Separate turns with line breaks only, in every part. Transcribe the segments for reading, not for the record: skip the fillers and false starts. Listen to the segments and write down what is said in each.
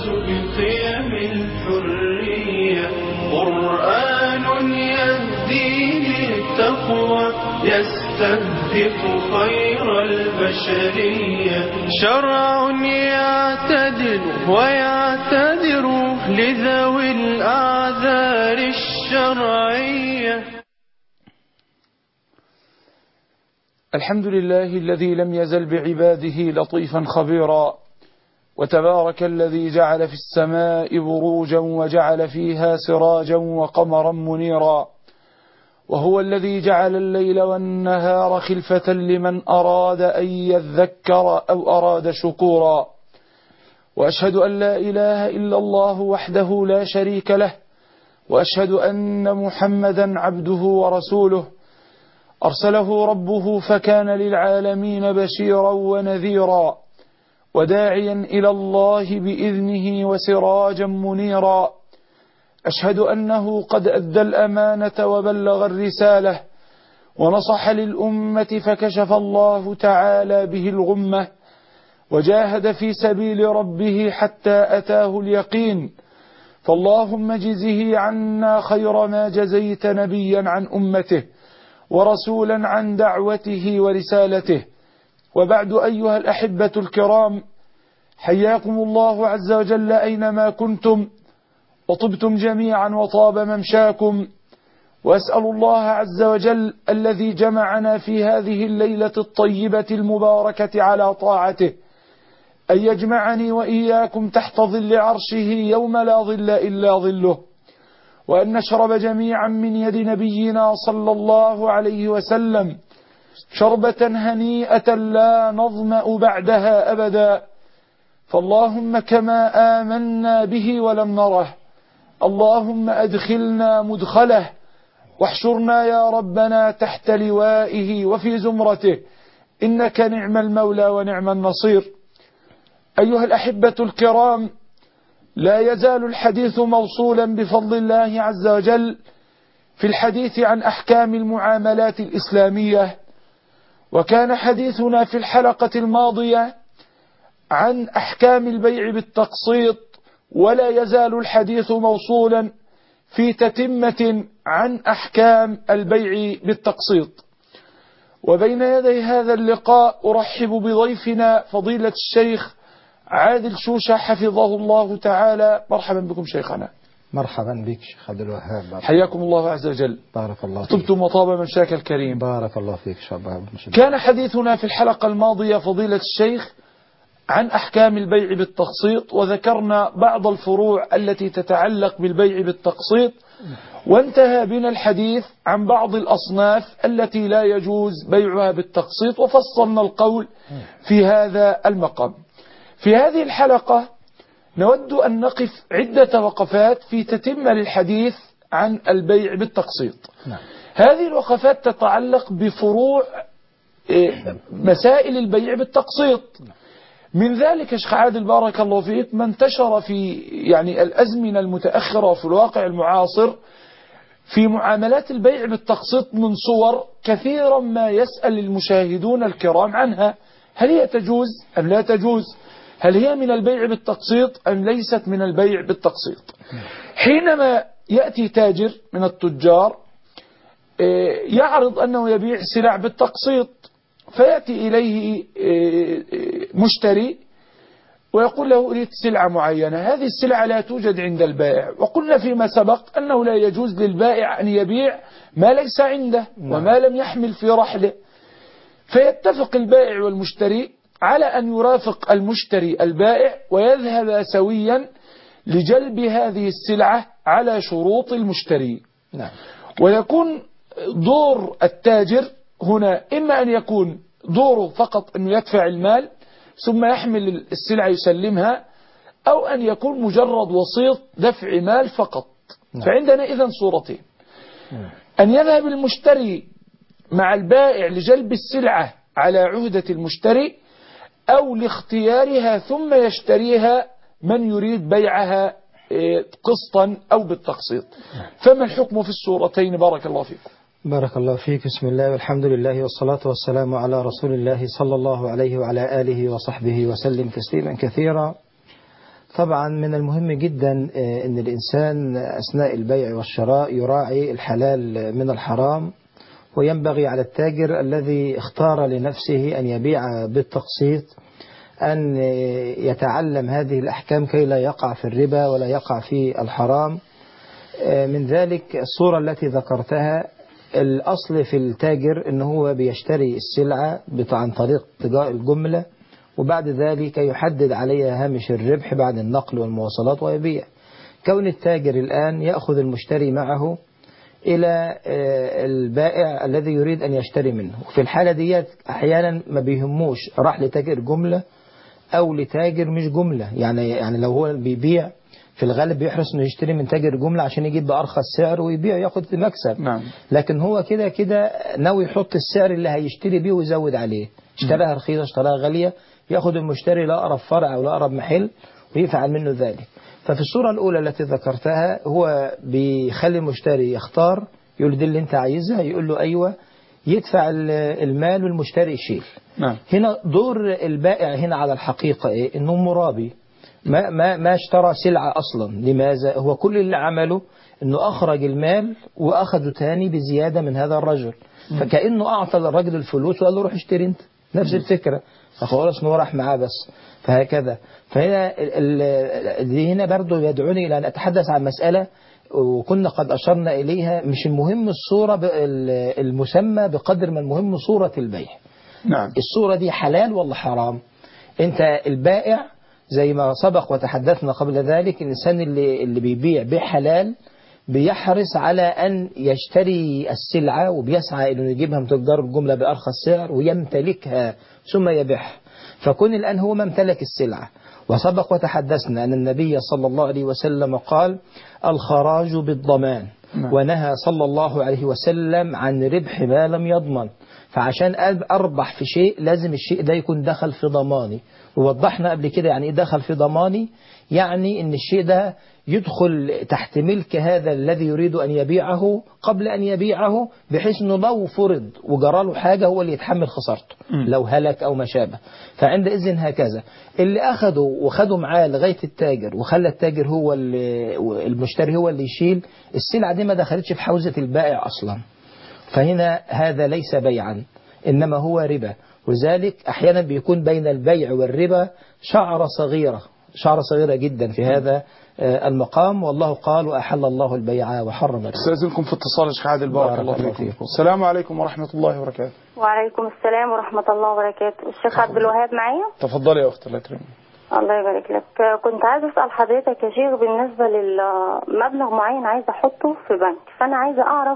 بقيم الحرية، قرآن يهدي للتقوى يستهدف خير البشرية، شرع يعتدل ويعتذر لذوي الأعذار الشرعية.
الحمد لله الذي لم يزل بعباده لطيفا خبيرا، وتبارك الذي جعل في السماء بروجا وجعل فيها سراجا وقمرا منيرا، وهو الذي جعل الليل والنهار خلفة لمن أراد أن يذكر أو أراد شكورا. وأشهد أن لا إله إلا الله وحده لا شريك له، وأشهد أن محمدا عبده ورسوله أرسله ربه فكان للعالمين بشيرا ونذيرا، وداعيا إلى الله بإذنه وسراجا منيرا. أشهد أنه قد أدى الأمانة وبلغ الرسالة ونصح للأمة فكشف الله تعالى به الغمة، وجاهد في سبيل ربه حتى أتاه اليقين. فاللهم جزه عنا خير ما جزيت نبيا عن أمته ورسولا عن دعوته ورسالته. وبعد أيها الأحبة الكرام، حياكم الله عز وجل أينما كنتم، وطبتم جميعا وطاب ممشاكم. وأسأل الله عز وجل الذي جمعنا في هذه الليلة الطيبة المباركة على طاعته أن يجمعني وإياكم تحت ظل عرشه يوم لا ظل إلا ظله، وأن نشرب جميعا من يد نبينا صلى الله عليه وسلم شربة هنيئة لا نظمأ بعدها أبدا. فاللهم كما آمنا به ولم نره، اللهم أدخلنا مدخله، واحشرنا يا ربنا تحت لوائه وفي زمرته، إنك نعم المولى ونعم النصير. أيها الأحبة الكرام، لا يزال الحديث موصولا بفضل الله عز وجل في الحديث عن أحكام المعاملات الإسلامية، وكان حديثنا في الحلقة الماضية عن أحكام البيع بالتقسيط، ولا يزال الحديث موصولا في تتمة عن أحكام البيع بالتقسيط. وبين يدي هذا اللقاء أرحب بضيفنا فضيلة الشيخ عادل شوشة حفظه الله تعالى. مرحبا بكم شيخنا.
مرحبا بك شيخ عبد الوهاب،
حياكم الله عز وجل.
بارك الله فيك.
طبتم وطاب ممشاك الكريم.
بارك الله فيك شباب.
كان حديثنا في الحلقة الماضية فضيلة الشيخ عن أحكام البيع بالتقسيط، وذكرنا بعض الفروع التي تتعلق بالبيع بالتقسيط، وانتهى بنا الحديث عن بعض الأصناف التي لا يجوز بيعها بالتقسيط، وفصلنا القول في هذا المقام. في هذه الحلقة نود أن نقف عدة وقفات في تتمة للحديث عن البيع بالتقسيط. هذه الوقفات تتعلق بفروع مسائل البيع بالتقسيط. من ذلك شيخ عادل بارك الله فيك ما انتشر في الأزمنة المتأخرة في الواقع المعاصر في معاملات البيع بالتقسيط من صور كثيرا ما يسأل المشاهدون الكرام عنها: هل هي تجوز أم لا تجوز؟ هل هي من البيع بالتقسيط أم ليست من البيع بالتقسيط؟ حينما يأتي تاجر من التجار يعرض أنه يبيع سلع بالتقسيط، فيأتي إليه مشتري ويقول له: أريد سلعة معينة، هذه السلعة لا توجد عند البائع، وقلنا فيما سبق أنه لا يجوز للبائع أن يبيع ما ليس عنده وما لم يحمل في رحله. فيتفق البائع والمشتري على أن يرافق المشتري البائع ويذهب سويا لجلب هذه السلعة على شروط المشتري. ويكون دور التاجر هنا إما أن يكون دوره فقط أن يدفع المال ثم يحمل السلعة يسلمها، أو أن يكون مجرد وسيط دفع مال فقط. فعندنا إذن صورتين: أن يذهب المشتري مع البائع لجلب السلعة على عهدة المشتري، أو لاختيارها ثم يشتريها من يريد بيعها قسطا أو بالتقسيط. فما الحكم في الصورتين؟ بارك الله فيكم.
بارك الله فيك. بسم الله والحمد لله والصلاة والسلام على رسول الله صلى الله عليه وعلى آله وصحبه وسلم تسليما كثيرا. طبعا من المهم جدا أن الإنسان أثناء البيع والشراء يراعي الحلال من الحرام، وينبغي على التاجر الذي اختار لنفسه أن يبيع بالتقسيط أن يتعلم هذه الأحكام كي لا يقع في الربا ولا يقع في الحرام. من ذلك الصورة التي ذكرتها، الأصل في التاجر أنه هو بيشتري السلعة عن طريق الجملة، وبعد ذلك يحدد عليها هامش الربح بعد النقل والمواصلات ويبيع. كون التاجر الآن يأخذ المشتري معه إلى البائع الذي يريد أن يشتري منه، وفي الحالة دي أحيانا ما بيهموش راح لتاجر جملة أو لتاجر مش جملة. يعني لو هو بيبيع في الغالب بيحرص انه يشتري من تاجر جملة عشان يجيب بأرخص سعر ويبيع ياخد مكسب.
نعم.
لكن هو كده ناوي يحط السعر اللي هيشتري بيه ويزود عليه، اشتراها رخيصة اشتراها غالية، ياخد المشتري لأقرب فرع أو لأقرب محل ويفعل منه ذلك. ففي الصورة الأولى التي ذكرتها هو بيخلي المشتري يختار، يقول دي اللي انت عايزها، يقول له أيوة، يدفع المال والمشتري يشيل.
نعم.
هنا دور البائع هنا على الحقيقة إيه؟ إنه مرابي، ما اشترى سلعة أصلا. لماذا؟ هو كل اللي عمله إنه أخرج المال وأخذه تاني بزيادة من هذا الرجل، فكأنه أعطى الرجل الفلوس وقال له روح اشتري انت. نفس الفكرة، فخلاص إنه راح معاه بس. فهكذا. فهنا دي هنا برضو يدعوني إلى أن أتحدث عن مسألة وكنا قد أشرنا إليها. مش المهم الصورة المسمى بقدر ما المهم صورة البيع.
نعم.
الصورة دي حلال ولا حرام؟ انت البائع زي ما سبق وتحدثنا قبل ذلك، الإنسان اللي بيبيع بحلال بيحرص على أن يشتري السلعة وبيسعى إنه يجيبها من تجار الجملة بأرخص سعر ويمتلكها ثم يبيعها. فكون الآن هو ما امتلك السلعة، وسبق وتحدثنا أن النبي صلى الله عليه وسلم قال الخراج بالضمان، ونهى صلى الله عليه وسلم عن ربح ما لم يضمن. فعشان أربح في شيء لازم الشيء ده يكون دخل في ضماني، ووضحنا قبل كده يعني إيه دخل في ضماني. يعني إن الشيء ده يدخل تحت ملك هذا الذي يريد أن يبيعه قبل أن يبيعه، بحيث أنه لو فرض وجراله حاجة هو اللي يتحمل خسارته لو هلك أو ما شابه. فعندئذ هكذا اللي أخذوا معاه لغاية التاجر وخلى التاجر هو المشتري هو اللي يشيل السلعة دي، ما دخلتش في حوزة البائع أصلا. فهنا هذا ليس بيعا إنما هو ربا. وذلك أحيانا بيكون بين البيع والربا شعرة صغيرة جدا في هذا المقام. والله قال وأحل الله البيع وحرم الربا.
استاذنكم في اتصال الشيخ عادل، بارك الله فيكم. السلام عليكم ورحمة الله وبركاته.
وعليكم السلام ورحمة الله وبركاته. الشيخ عبد الوهاب معايا.
تفضلي يا أخت، الله يكرمك.
الله يبارك لك. كنت عايز أسأل حضرتك يا شيخ بالنسبة للمبلغ معين عايز أحطه في بنك، فأنا عايزة أعرف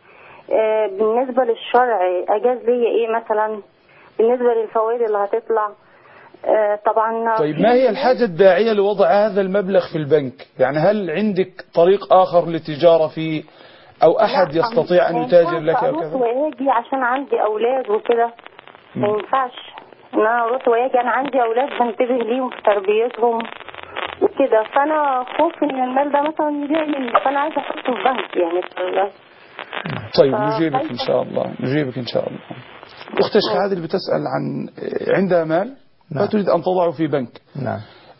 بالنسبة للشرع أجاز لي إيه مثلا بالنسبة للفوائد اللي هتطلع. طبعا.
طيب ما هي الحاجة الداعية لوضع هذا المبلغ في البنك؟ يعني هل عندك طريق آخر للتجارة فيه أو أحد يستطيع أن يتاجر لك أو كذا؟
ويجي عشان عندي أولاد وكده ما ينفعش إن أنا أروح ويجي. أنا عندي أولاد بنتبه ليهم في تربيتهم وكده، فأنا خوف إن المال ده مثلا يضيع مني، فأنا عايزة أحطه في بنك يعني.
طيب نجيبك إن شاء الله. أخت الشيخ عادل بتسأل عن عندها مال فتريد أن تضعه في بنك.
نعم.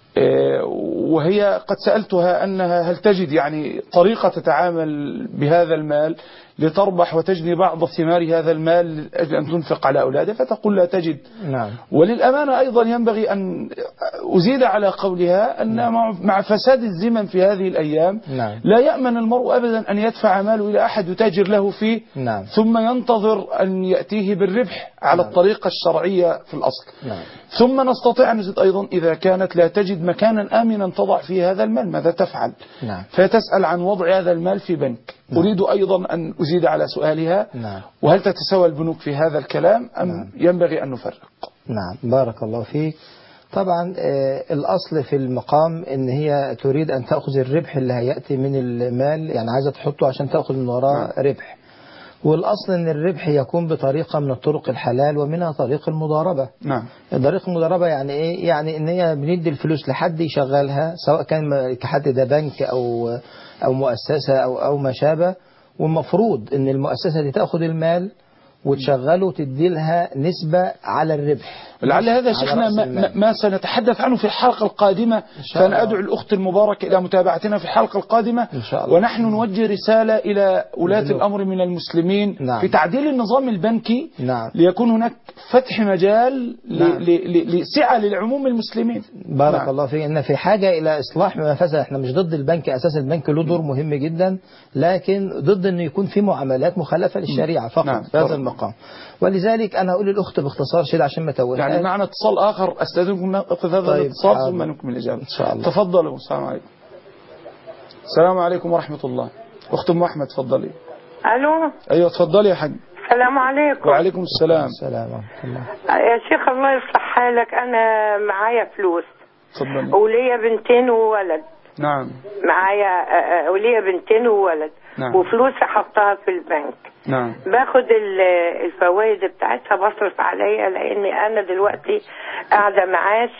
وهي قد سألتها أنها هل تجد يعني طريقة تتعامل بهذا المال لتربح وتجني بعض ثمار هذا المال لأجل أن تنفق على أولادها، فتقول لا تجد.
نعم.
وللأمانة أيضا ينبغي أن أزيد على قولها أن مع فساد الزمن في هذه الأيام
نعم.
لا يأمن المرء أبدا أن يدفع ماله إلى أحد يتاجر له فيه.
نعم.
ثم ينتظر أن يأتيه بالربح على الطريقة الشرعية في الأصل.
نعم.
ثم نستطيع أن نزيد أيضا إذا كانت لا تجد مكانا آمنا تضع فيه هذا المال ماذا تفعل؟
نعم.
فتسأل عن وضع هذا المال في بنك.
نعم.
أريد أيضا أن أزيد على سؤالها.
نعم.
وهل تتساوى البنوك في هذا الكلام أم
نعم.
ينبغي أن نفرق؟
نعم. بارك الله فيك. طبعا الأصل في المقام إن هي تريد أن تأخذ الربح اللي هيأتي من المال، يعني عايزة تحطه عشان تأخذ من وراه ربح. والأصل أن الربح يكون بطريقة من الطرق الحلال ومنها طريق المضاربة.
نعم.
طريق المضاربة يعني إيه؟ يعني إن هي بندي الفلوس لحد يشغلها، سواء كان كحد ده بنك أو مؤسسة أو ما شابه، والمفروض أن المؤسسة دي تأخذ المال وتشغله وتدي لها نسبة على الربح.
لعل هذا شيخنا
رأس المال.
ما سنتحدث عنه في الحلقة القادمة،
شاء الله.
فأنا أدعو الأخت المباركة إلى متابعتنا في الحلقة القادمة
إن شاء الله.
ونحن نوجه رسالة إلى ولاة
البنوك.
الأمر من المسلمين
نعم.
في تعديل النظام البنكي،
نعم.
ليكون هناك فتح مجال
نعم.
لسعة للعموم المسلمين.
بارك
نعم.
الله فيك. إن في حاجة إلى إصلاح ما فسد. إحنا مش ضد البنك، أساس البنك له دور مهم جدا، لكن ضد إنه يكون في معاملات مخالفة للشريعة فقط.
نعم.
في هذا المقام. ولذلك أنا أقول للأخت باختصار شيء عشان ما توهها.
يعني معنا اتصال آخر، أستاذنكم نأخذ هذا
طيب،
الاتصال
حاضر.
ثم نكمل الإجابة.
إن شاء الله.
تفضلوا. السلام عليكم. السلام عليكم ورحمة الله. أخت أم أحمد تفضلي.
الو،
أيوة تفضلي يا حاج.
السلام عليكم.
وعليكم السلام.
السلام ورحمة الله.
يا شيخ الله يصلح حالك، انا معايا فلوس
تفضلي.
وليا بنتين وولد.
نعم.
معايا وليا بنتين وولد.
نعم.
وفلوسي حطها في البنك.
نعم.
باخد الفوائد بتاعتها، بصرف عليها لاني انا دلوقتي قاعده معاش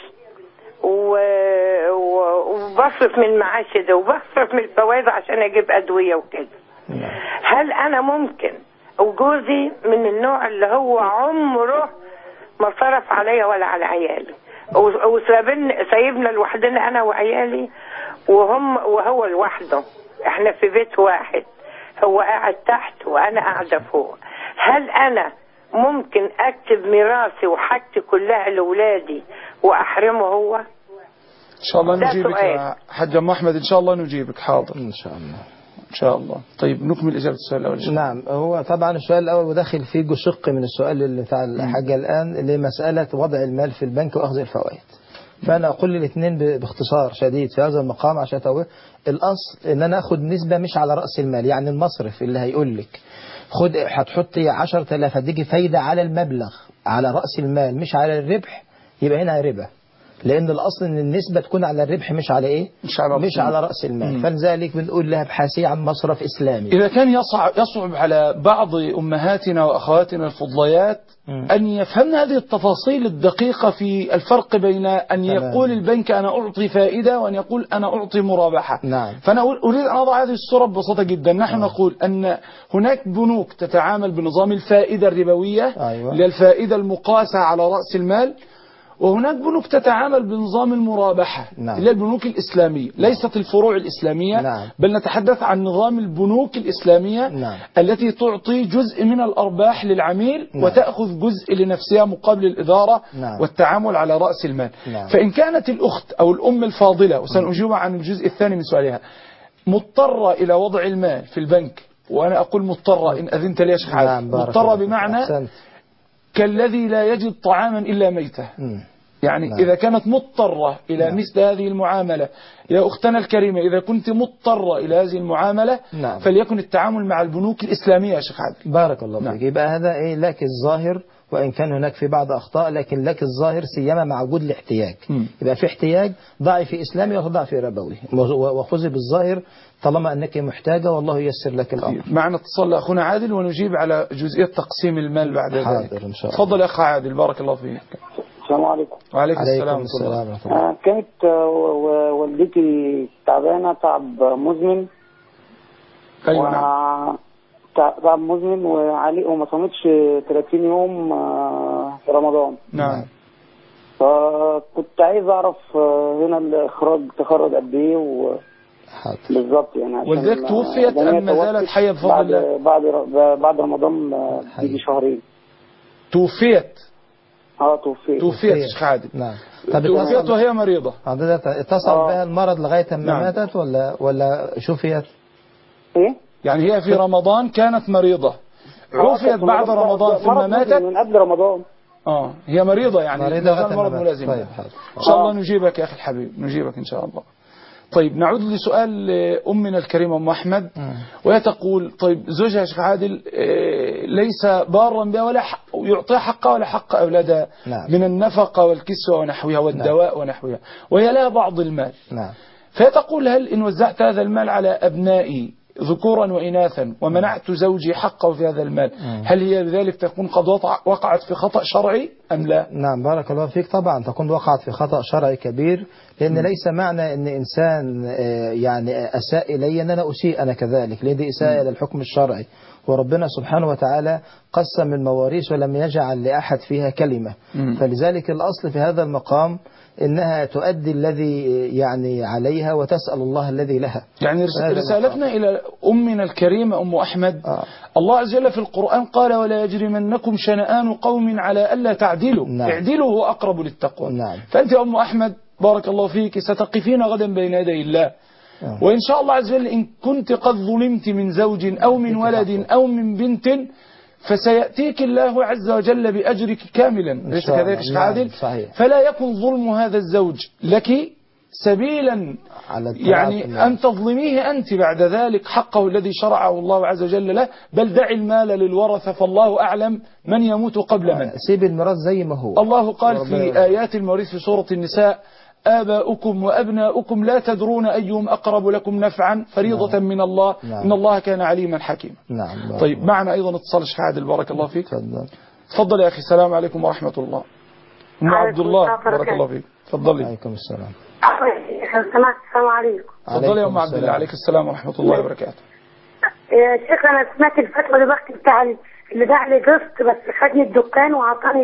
وبصرف من معاشي ده وبصرف من الفوائد عشان اجيب ادويه وكده. هل انا ممكن، وجوزي من النوع اللي هو عمره ما صرف عليا ولا على عيالي، سايبنا لوحدنا انا وعيالي وهو لوحده، احنا في بيت واحد، هو قاعد تحت وانا قاعده فوق. هل انا ممكن اكتب ميراثي وحاجتي كلها لاولادي واحرمه هو؟
إن شاء الله
ده
نجيبك
سؤال.
يا حاج أم أحمد، إن شاء الله نجيبك. حاضر
إن شاء الله.
إن شاء الله. طيب نكمل إجابة السؤال الأول.
نعم. هو طبعا السؤال الأول وداخل فيه شق من السؤال اللي بتاع الحاجة الآن لمسألة وضع المال في البنك وأخذ الفوائد. فأنا أقول الاثنين باختصار شديد في هذا المقام عشان توضح. الأصل إن أنا أخذ نسبة مش على رأس المال، يعني المصرف اللي هيقول لك خد هتحطي 10,000 هتيجي فايدة على المبلغ على رأس المال مش على الربح، يبقى هنا ربا، لأن الأصل إن النسبة تكون على الربح مش على إيه؟ مش على رأس المال. فلذلك بنقول لها ابحثي عن مصرف إسلامي.
إذا كان يصعب على بعض أمهاتنا وأخواتنا الفضليات أن يفهمن هذه التفاصيل الدقيقة في الفرق بين أن يقول البنك أنا أعطي فائدة وأن يقول أنا أعطي مرابحة.
نعم.
فأنا أريد أن أضع هذه الصورة ببساطة جدا. نحن نقول أن هناك بنوك تتعامل بنظام الفائدة الربوية،
أيوة.
للفائدة المقاسة على رأس المال، وهناك بنوك تتعامل بنظام المرابحة.
نعم.
اللي هي البنوك الإسلامية. ليست الفروع الإسلامية.
نعم.
بل نتحدث عن نظام البنوك الإسلامية.
نعم.
التي تعطي جزء من الأرباح للعميل.
نعم.
وتأخذ جزء لنفسها مقابل الإدارة.
نعم.
والتعامل على رأس المال.
نعم.
فإن كانت الأخت أو الأم الفاضلة، وسنجيب عن الجزء الثاني من سؤالها، مضطرة إلى وضع المال في البنك، وأنا أقول مضطرة إن أذنت لي يا شيخ عادل. مضطرة بمعنى كالذي لا يجد طعاما إلا ميته. يعني
نعم.
إذا كانت مضطرة إلى
نعم.
مثل هذه المعاملة، يا أختنا الكريمة إذا كنت مضطرة إلى هذه المعاملة،
نعم.
فليكن التعامل مع البنوك الإسلامية يا شيخ عادل.
بارك الله فيك.
نعم.
يبقى هذا إيه لك الظاهر، وإن كان هناك في بعض أخطاء، لكن لك الظاهر سيما مع وجود الاحتياج. يبقى في احتياج، ضعي في إسلامي وضعي في ربوي، وخذي بالظاهر طالما أنك محتاجة، والله ييسر لك الأمر.
معنا اتصال لأخونا عادل ونجيب على جزئية تقسيم المال بعد ذلك.
حاضر إن شاء الله.
تفضل يا أخ عادل، بارك الله فيك.
السلام عليكم.
وعليكم
عليكم
السلام.
السلام.
كانت والدتي تعبانة تعب مزمن.
أيوة نعم.
تعب مزمن وما صامتش 30 يوم في رمضان.
نعم.
فكنت عايز أعرف هنا الإخراج تخرج قد إيه بالظبط يعني.
والدتك توفيت أم ما زالت حية بفضل الله؟
بعد رمضان بيجي شهرين.
توفيت؟
توفيت
يا شيخ عادل.
نعم.
توفيت وهي مريضة.
اتصل بها المرض لغاية ما
نعم.
ماتت ولا شفيت؟
إيه؟
يعني هي في رمضان كانت مريضة، عوفيت بعد رمضان ثم ماتت
من قبل رمضان.
هي مريضة يعني مرض ملازم.
طيب.
إن شاء الله نجيبك يا أخي الحبيب، نجيبك إن شاء الله. طيب نعود لسؤال أمنا الكريمة أم أحمد، وهي تقول طيب زوجها يا شيخ عادل ليس بارا بها ولا يعطيها حقها ولا حق أولادها.
نعم.
من النفقة والكسوة ونحوها والدواء. نعم. ونحوها، وهي لها بعض المال.
نعم.
فهي تقول هل إن وزعت هذا المال على أبنائي ذكورا وإناثا ومنعت زوجي حقه في هذا المال، هل هي بذلك تكون قد وقعت في خطأ شرعي أم لا؟
نعم. بارك الله فيك. طبعا تكون وقعت في خطأ شرعي كبير، لأن ليس معنى أن إنسان يعني أساء إلي أن أنا أسيء أنا كذلك، لأن دي إساءة إلى الحكم الشرعي، وربنا سبحانه وتعالى قسم المواريث ولم يجعل لأحد فيها كلمة. فلذلك الأصل في هذا المقام إنها تؤدي الذي يعني عليها وتسأل الله الذي لها.
يعني رسالتنا إلى أمنا الكريمة أم أحمد، الله عز وجل في القرآن قال ولا يجرمنكم شنآن قوم على ألا تعدلوا، اعدلوا هو أقرب للتقوى. فأنت يا أم أحمد بارك الله فيك ستقفين غدا بين يدي الله، وإن شاء الله عز وجل إن كنت قد ظلمت من زوج أو من ولد أو من بنت فسيأتيك الله عز وجل بأجرك كاملا، ليس كذلك شيخ عادل؟ فلا يكن ظلم هذا الزوج لك سبيلا يعني أن تظلميه أنت بعد ذلك حقه الذي شرعه الله عز وجل له، بل دع المال للورثة فالله أعلم من يموت قبل من.
سيب الميراث زي ما هو.
الله قال في آيات المواريث في سورة النساء آباؤكم وأبناؤكم لا تدرون أيهم أقرب لكم نفعا فريضة من الله إن الله كان عليما حكيما. طيب معنا أيضا اتصال شيخ عادل بارك الله فيك. تفضل يا أخي. السلام عليكم ورحمة الله. أم عبد الله بارك الله فيك. تفضلي.
عليكم السلام.
السلام عليكم.
تفضلي يا أم عبد الله. عليك السلام ورحمة الله وبركاته.
يا شيخ أنا سمعت الفتوى دلوقتي بتاع اللي باع لي قسط بس خدني الدكان وعطاني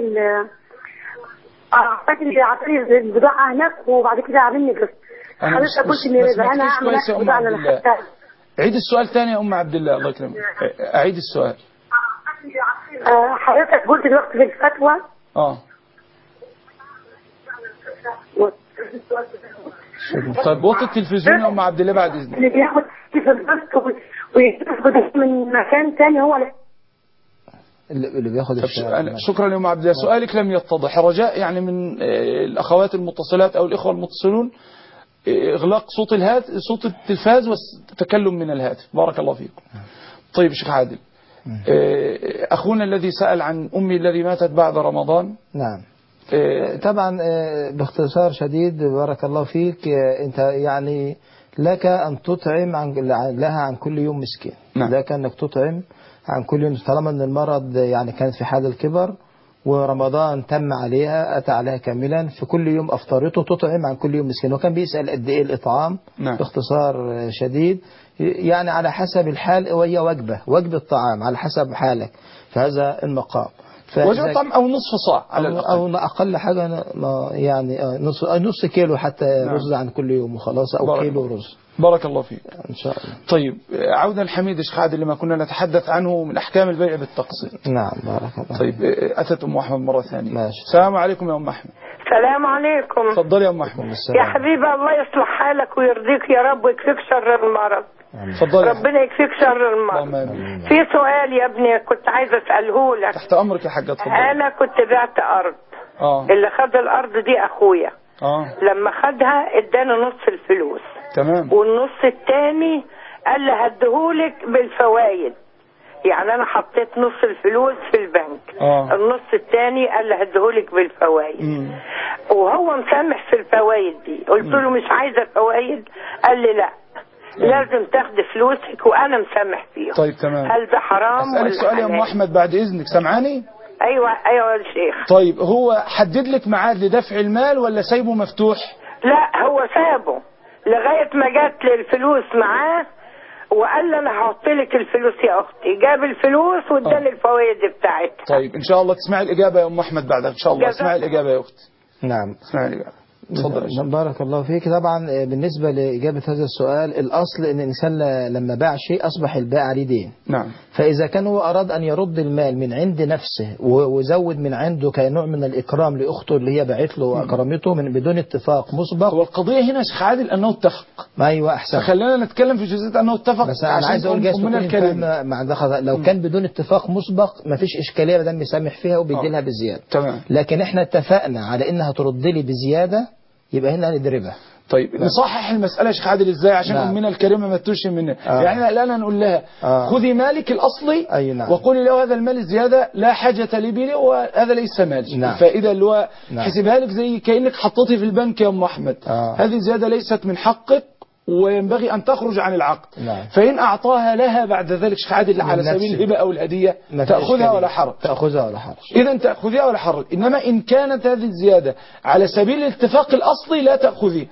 عطاني البضاعة هناك وبعد كده عاملني قسط. حضرتك قلت إني أنا هعمل البضاعة اللي أنا خدتها.
عيد السؤال ثاني يا أم عبد الله الله يكرمك. أعيد السؤال.
حضرتك قلت دلوقتي في الفتوى
طيب وطي التلفزيون يا أم عبد الله بعد إذنك.
اللي بياخد في القسط وياخد من مكان ثاني هو
اللي بياخد الشهادة.
شكرا يا أم عبد الله. سؤالك لم يتضح. رجاء يعني من الأخوات المتصلات أو الإخوة المتصلون إغلاق صوت التلفاز والتكلم من الهاتف. بارك الله فيكم. طيب شيخ عادل، أخونا الذي سأل عن أمي الذي ماتت بعد رمضان.
نعم. طبعا باختصار شديد بارك الله فيك، أنت يعني لك أن تطعم لها عن كل يوم مسكين. لك أنك تطعم عن كل يوم طالما أن المرض يعني كانت في حال الكبر ورمضان تم عليها أتى عليها كاملا، في كل يوم أفطرته تطعم عن كل يوم مسكين. وكان بيسأل قد إيه الإطعام. باختصار شديد يعني على حسب الحال، وهي وجبة طعام على حسب حالك في هذا المقام.
وجبة طعام أو نصف صاع على الأقل،
أو أقل حاجة يعني نص كيلو حتى رز عن كل يوم وخلاص، أو كيلو رز.
بارك الله فيك.
إن شاء الله.
طيب عودا الحميد شيخ عادل لما كنا نتحدث عنه من أحكام البيع بالتقسيط.
نعم بارك الله.
طيب أتت أم أحمد مرة ثانية.
ماشي.
السلام عليكم يا أم أحمد.
السلام عليكم.
تفضلي يا أم أحمد.
يا حبيبي الله يصلح حالك ويرضيك يا رب ويكفيك شر المرض.
تفضلي.
ربنا يكفيك شر المرض. في سؤال يا ابني كنت عايزة أسأله لك.
تحت أمرك يا حاجة. تفضلي.
أنا كنت بعت أرض. اللي خد الأرض دي أخويا. لما خدها ادانا نص الفلوس.
تمام.
والنص التاني قال لي هديهولك بالفوائد. يعني انا حطيت نص الفلوس في البنك. النص التاني قال لي هديهولك بالفوائد. وهو مسامح في الفوائد دي. قلت له مش عايزه فوائد. قال لي لا لازم تاخدي فلوسك وانا مسامح فيها.
طيب تمام.
هل ده حرام؟
اسالك سؤال يا ام احمد بعد اذنك، سامعاني؟
ايوه يا شيخ.
طيب هو حدد لك ميعاد لدفع المال ولا سايبه مفتوح؟
لا هو سابه لغايه ما جات لي الفلوس معاه وقال لي انا هحط لك الفلوس يا اختي. جاب الفلوس واداني الفوائد بتاعتها.
طيب ان شاء الله تسمعي الاجابه يا ام احمد بعدها ان شاء الله. اسمعي الاجابه يا اختي.
نعم
اسمعي الاجابه. تفضل.
بارك الله فيك. طبعا بالنسبة لإجابة هذا السؤال، الأصل أن الإنسان لما باع شيء أصبح البائع عليه دين.
نعم.
فإذا كان هو أراد أن يرد المال من عند نفسه وزود من عنده كنوع من الإكرام لأخته اللي هي باعت له وأكرمته من بدون اتفاق مسبق.
هو القضية هنا شيخ عادل أنه اتفق.
ما أيوة أحسن.
فخلينا نتكلم في جزئية أنه اتفق.
بس أنا عايز أقول لو كان بدون اتفاق مسبق ما فيش إشكالية بدل يسامح فيها وبيدي لها بزيادة.
تمام.
لكن إحنا اتفقنا على إنها ترد لي بزيادة، يبقى هنا نضربها.
طيب نصحح المسألة يا شيخ عادل ازاي عشان أمنا الكريمة ما تتوش منها. يعني الآن نقول لها خذي مالك الأصلي وقولي له هذا المال الزيادة لا حاجة لي به وهذا ليس مالي. الفائدة اللي هو حسبها لك زي كأنك حطيتي في البنك يا أم أحمد. هذه زيادة ليست من حقك وينبغي أن تخرج عن العقد. فإن أعطاها لها بعد ذلك شيخ عادل على سبيل الهبة أو الهدية تأخذها ولا حرج. إذا تأخذها ولا حرج. إنما إن كانت هذه الزيادة على سبيل الاتفاق الأصلي لا تأخذيها.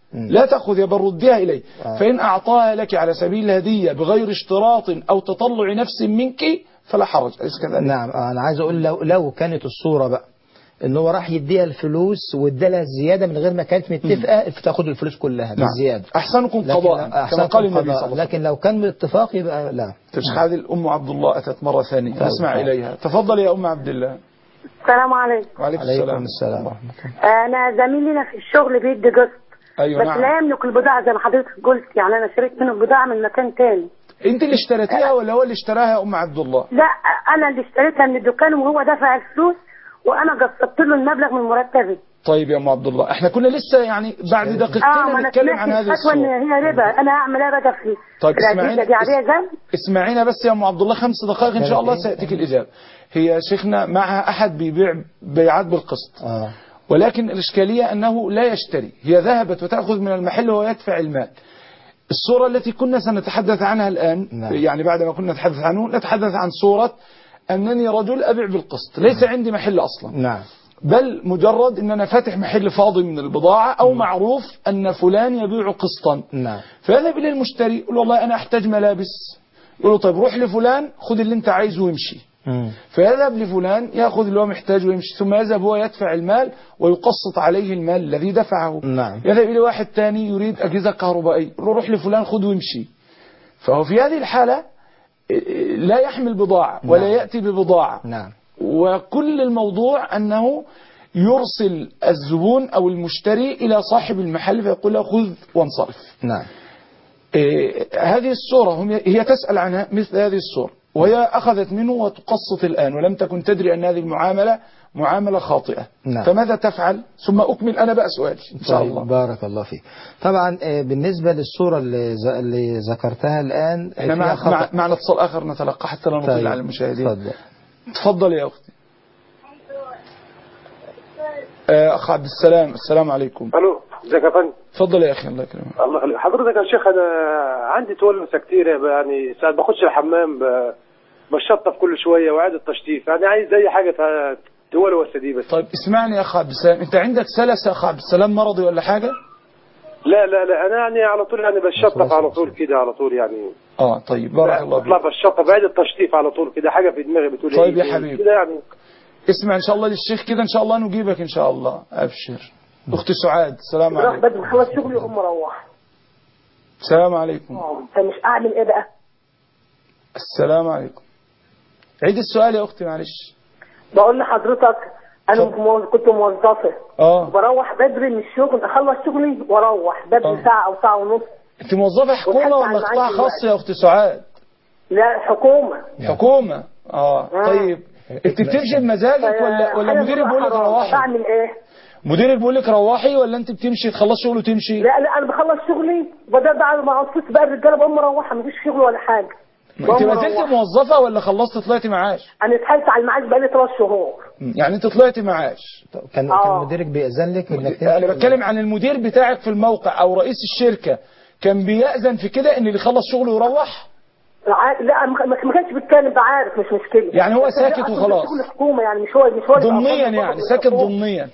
لا تأخذ يبقى ردها إليه. فإن أعطاها لك على سبيل الهدية بغير اشتراط أو تطلع نفس منك فلا حرج، أليس كذلك؟
نعم. أنا عايز أقول لو كانت الصورة بقى إن هو راح يديها الفلوس وادالها الزيادة من غير ما كانت متفقة فتاخد الفلوس كلها بالزيادة.
أحسنكم قضاء كما قال النبي صلى الله عليه وسلم.
لكن لو كان بالاتفاق يبقى لا.
هذه الأم عبد الله أتت مرة ثانية نسمع إليها. تفضل يا أم عبد الله.
السلام عليكم.
وعليكم
السلام.
أنا زميلنا في الشغل بيدي قسط.
أيوة
بس
نعم.
لا يملك البضاعة زي ما حضرتك قلت، يعني أنا شريت منه البضاعة من مكان تاني.
أنت اللي اشتريتيها ولا هو اللي اشتراها يا أم عبد الله؟
لا، أنا اللي اشتريتها من الدكان وهو دفع الفلوس وأنا قسطت له المبلغ من مرتبي.
طيب يا أم عبد الله، احنا كنا لسه يعني بعد دقيقتين نتكلم عن هذه الصورة.
إن هي ربا، أنا أعمل إيه بقى في
طيب
اسمعينا
بس يا أم عبد الله 5 دقائق إن شاء الله سيأتيك الإجابة. هي شيخنا معها أحد بيبيع بيعات بالقسط. ولكن الإشكالية أنه لا يشتري، هي ذهبت وتأخذ من المحل وهو يدفع المال. الصورة التي كنا سنتحدث عنها الآن يعني بعد ما كنا نتحدث عنه نتحدث عن صورة أنني رجل أبيع بالقسط، ليس عندي محل أصلا. بل مجرد أن أنا فاتح محل فاضي من البضاعة أو معروف أن فلان يبيع قسطا. فيذهب إلى المشتري يقول والله أنا أحتاج ملابس، يقول له طيب روح لفلان خذ اللي أنت عايزه ويمشي. فيذهب لفلان يأخذ اللي هو محتاجه ويمشي، ثم يذهب هو يدفع المال ويقسط عليه المال الذي دفعه. يذهب إلى واحد ثاني يريد أجهزة كهربائية، يقول له روح لفلان خذ ويمشي. فهو في هذه الحالة لا يحمل بضاعة ولا يأتي ببضاعة. وكل الموضوع أنه يرسل الزبون أو المشتري إلى صاحب المحل فيقول له خذ وانصرف. هذه الصورة هي تسأل عنها مثل هذه الصورة، وهي أخذت منه وتقسط الآن ولم تكن تدري أن هذه المعاملة معاملة خاطئة. فماذا تفعل؟ ثم أكمل أنا بقى سؤالي إن شاء الله.
بارك الله فيك. طبعا بالنسبة للصورة اللي ذكرتها الآن
احنا معنا اتصال آخر نتلقى حتى لا نطيل على المشاهدين. تفضل يا أختي. أخ عبد السلام، السلام عليكم.
الو، ازيك يا فندم؟
تفضل يا اخي. الله يكرمك.
الله يخليك. حضرتك يا شيخ انا عندي تولوسه كتير، يعني ساعات بخش الحمام بشطف كل شويه واعيد التشطيف، يعني عايز اي حاجه تولوسه دي بس.
طيب اسمعني يا اخ عبد السلام، انت عندك سلس يا اخ عبد السلام مرضي ولا حاجه؟
لا انا يعني على طول يعني بشطف على طول كده على طول يعني.
طيب بارك الله فيك.
بطلع بشطف بعيد التشطيف على طول كده، حاجه في دماغي بتقول ايه.
طيب يا حبيبي
كده يعني
اسمع ان شاء الله للشيخ كده ان شاء الله نجيبك ان شاء الله. ابشر. اختي سعاد، السلام عليكم.
بدي خلص شغلي وأقوم مروح.
السلام عليكم.
انت مش اعمل ايه بقى؟
السلام عليكم. عيد السؤال يا اختي معلش.
بقول لحضرتك انا كنت موظفه بروح بدري من الشغل، اخلص شغلي واروح بدري ساعه او ساعه ونص.
انت موظفه حكومه ولا قطاع خاص يا اختي سعاد؟
لا حكومه.
حكومه. طيب انت بتمشي بمزاجك ولا مديرك بيقول لك روحي؟
بعمل ايه؟
مديرك بيقول لك روحي ولا انت بتمشي تخلص شغل وتمشي؟
لا انا بخلص شغلي وبعد ما اقصد بقى الرجاله بقوم مروحه، مفيش شغل ولا حاجه.
انت ما زلت موظفه ولا خلصت طلعتي معاش؟
انا اتحلت على المعاش بقالي 3 شهور.
يعني انت طلعتي معاش.
كان مديرك بيأذن لك انك
انا بتكلم عن المدير بتاعك في الموقع او رئيس الشركه، كان بيأذن في كده ان اللي يخلص شغله يروح؟
لا ما كانش بيتكلم، بعارف مش مشكله.
يعني هو ساكت وخلاص.
شغل حكومه يعني مش هو
ضمنيا يعني ساكت ضمنيا.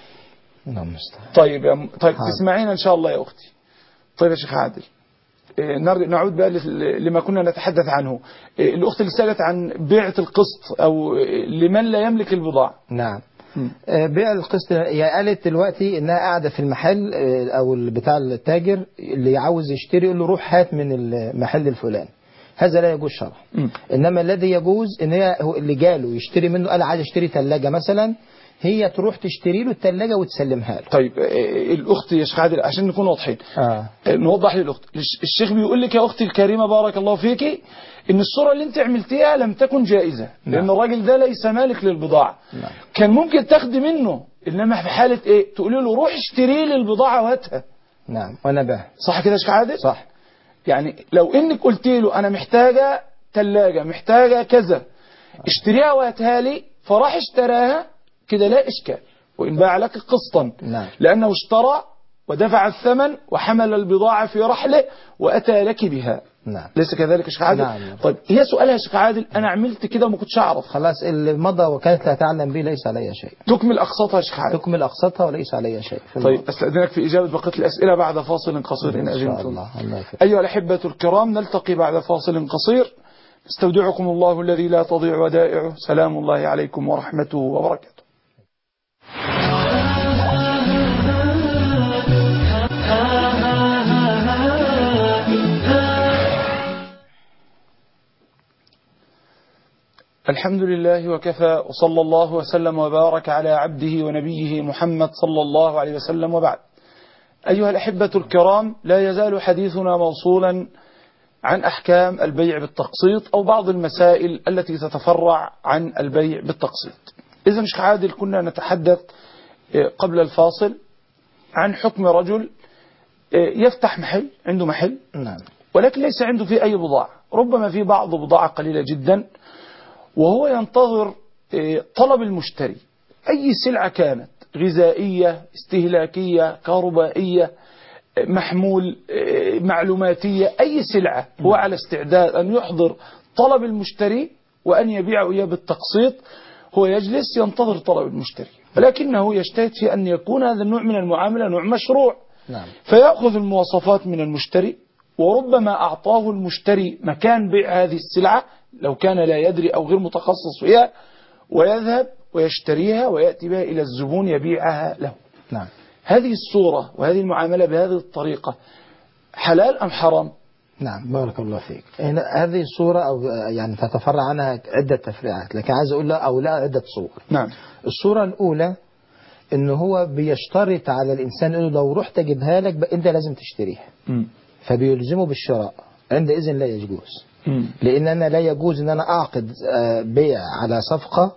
طيب تسمعينا ان شاء الله يا اختي. طيب يا شيخ عادل نعود بقى لما كنا نتحدث عنه. الأخت اللي سألت عن بيعة القسط أو لمن لا يملك البضاعة.
نعم. بيع القسط هي قالت دلوقتي انها قاعدة في المحل او بتاع التاجر اللي عاوز يشتري يقول له روح هات من المحل الفلاني. هذا لا يجوز شرعا. انما الذي يجوز ان هي اللي جاله يشتري منه، قال عايز اشتري ثلاجة مثلا، هي تروح تشتري له الثلاجة وتسلمها له.
طيب الأخت يا شيخ عادل عشان نكون واضحين نوضح للأخت. الشيخ بيقول لك يا أختي الكريمة بارك الله فيكي إن الصورة اللي أنت عملتيها لم تكن جائزة. لأن الراجل ده ليس مالك للبضاعة. كان ممكن تاخدي منه، إنما في حالة إيه تقولي له روح اشتري لي البضاعة وهاتها.
نعم وأنا بها.
صح كده يا شيخ عادل؟
صح.
يعني لو إنك قلت له أنا محتاجة ثلاجة محتاجة كذا اشتريها وهاتها لي، فراح اشتراها كده لا إشكال، وإن باع لك قسطا. لأنه اشترى ودفع الثمن وحمل البضاعة في رحله وأتى لك بها.
نعم.
ليس كذلك يا شيخ عادل؟
نعم.
طيب هي سؤالها يا شيخ عادل، أنا عملت كده وما كنتش أعرف.
خلاص اللي مضى وكانت لا تعلم به ليس علي شيء.
تكمل أقساطها يا شيخ عادل.
تكمل أقساطها وليس علي شيء.
طيب أستأذنك في إجابة بقية الأسئلة بعد فاصل قصير إن أذنتم. أيها الأحبة الكرام، نلتقي بعد فاصل قصير. استودعكم الله الذي لا تضيع ودائعه. سلام الله عليكم ورحمته وبركاته. الحمد لله وكفى، وصلى الله وسلم وبارك على عبده ونبيه محمد صلى الله عليه وسلم، وبعد. أيها الأحبة الكرام، لا يزال حديثنا موصولا عن أحكام البيع بالتقسيط أو بعض المسائل التي تتفرع عن البيع بالتقسيط. إذن شيخ عادل، كنا نتحدث قبل الفاصل عن حكم رجل يفتح محل، عنده محل،
نعم،
ولكن ليس عنده فيه أي بضاعة، ربما في بعض بضاعة قليلة جدا، وهو ينتظر طلب المشتري، أي سلعة كانت، غذائية، استهلاكية، كهربائية، محمول، معلوماتية، أي سلعة هو على استعداد أن يحضر طلب المشتري وأن يبيعه إياه بالتقسيط. هو يجلس ينتظر طلب المشتري، ولكنه يجتهد في أن يكون هذا النوع من المعاملة نوع مشروع.
نعم.
فيأخذ المواصفات من المشتري، وربما أعطاه المشتري مكان بيع هذه السلعة لو كان لا يدري أو غير متخصص فيها، ويذهب ويشتريها ويأتي بها إلى الزبون يبيعها له.
نعم.
هذه الصورة وهذه المعاملة بهذه الطريقة حلال أم حرام؟
نعم، بارك الله فيك. هذه الصورة أو يعني تتفرع عنها عدة تفريعات، لكن عايز أقول لا عدة صور.
نعم.
الصورة الأولى إنه هو بيشترط على الإنسان إنه لو رحت أجيبها لك أنت لازم تشتريها، فبيلزمه بالشراء، عندئذ لا يجوز. لأن أنا لا يجوز إن أنا أعقد بيع على صفقة،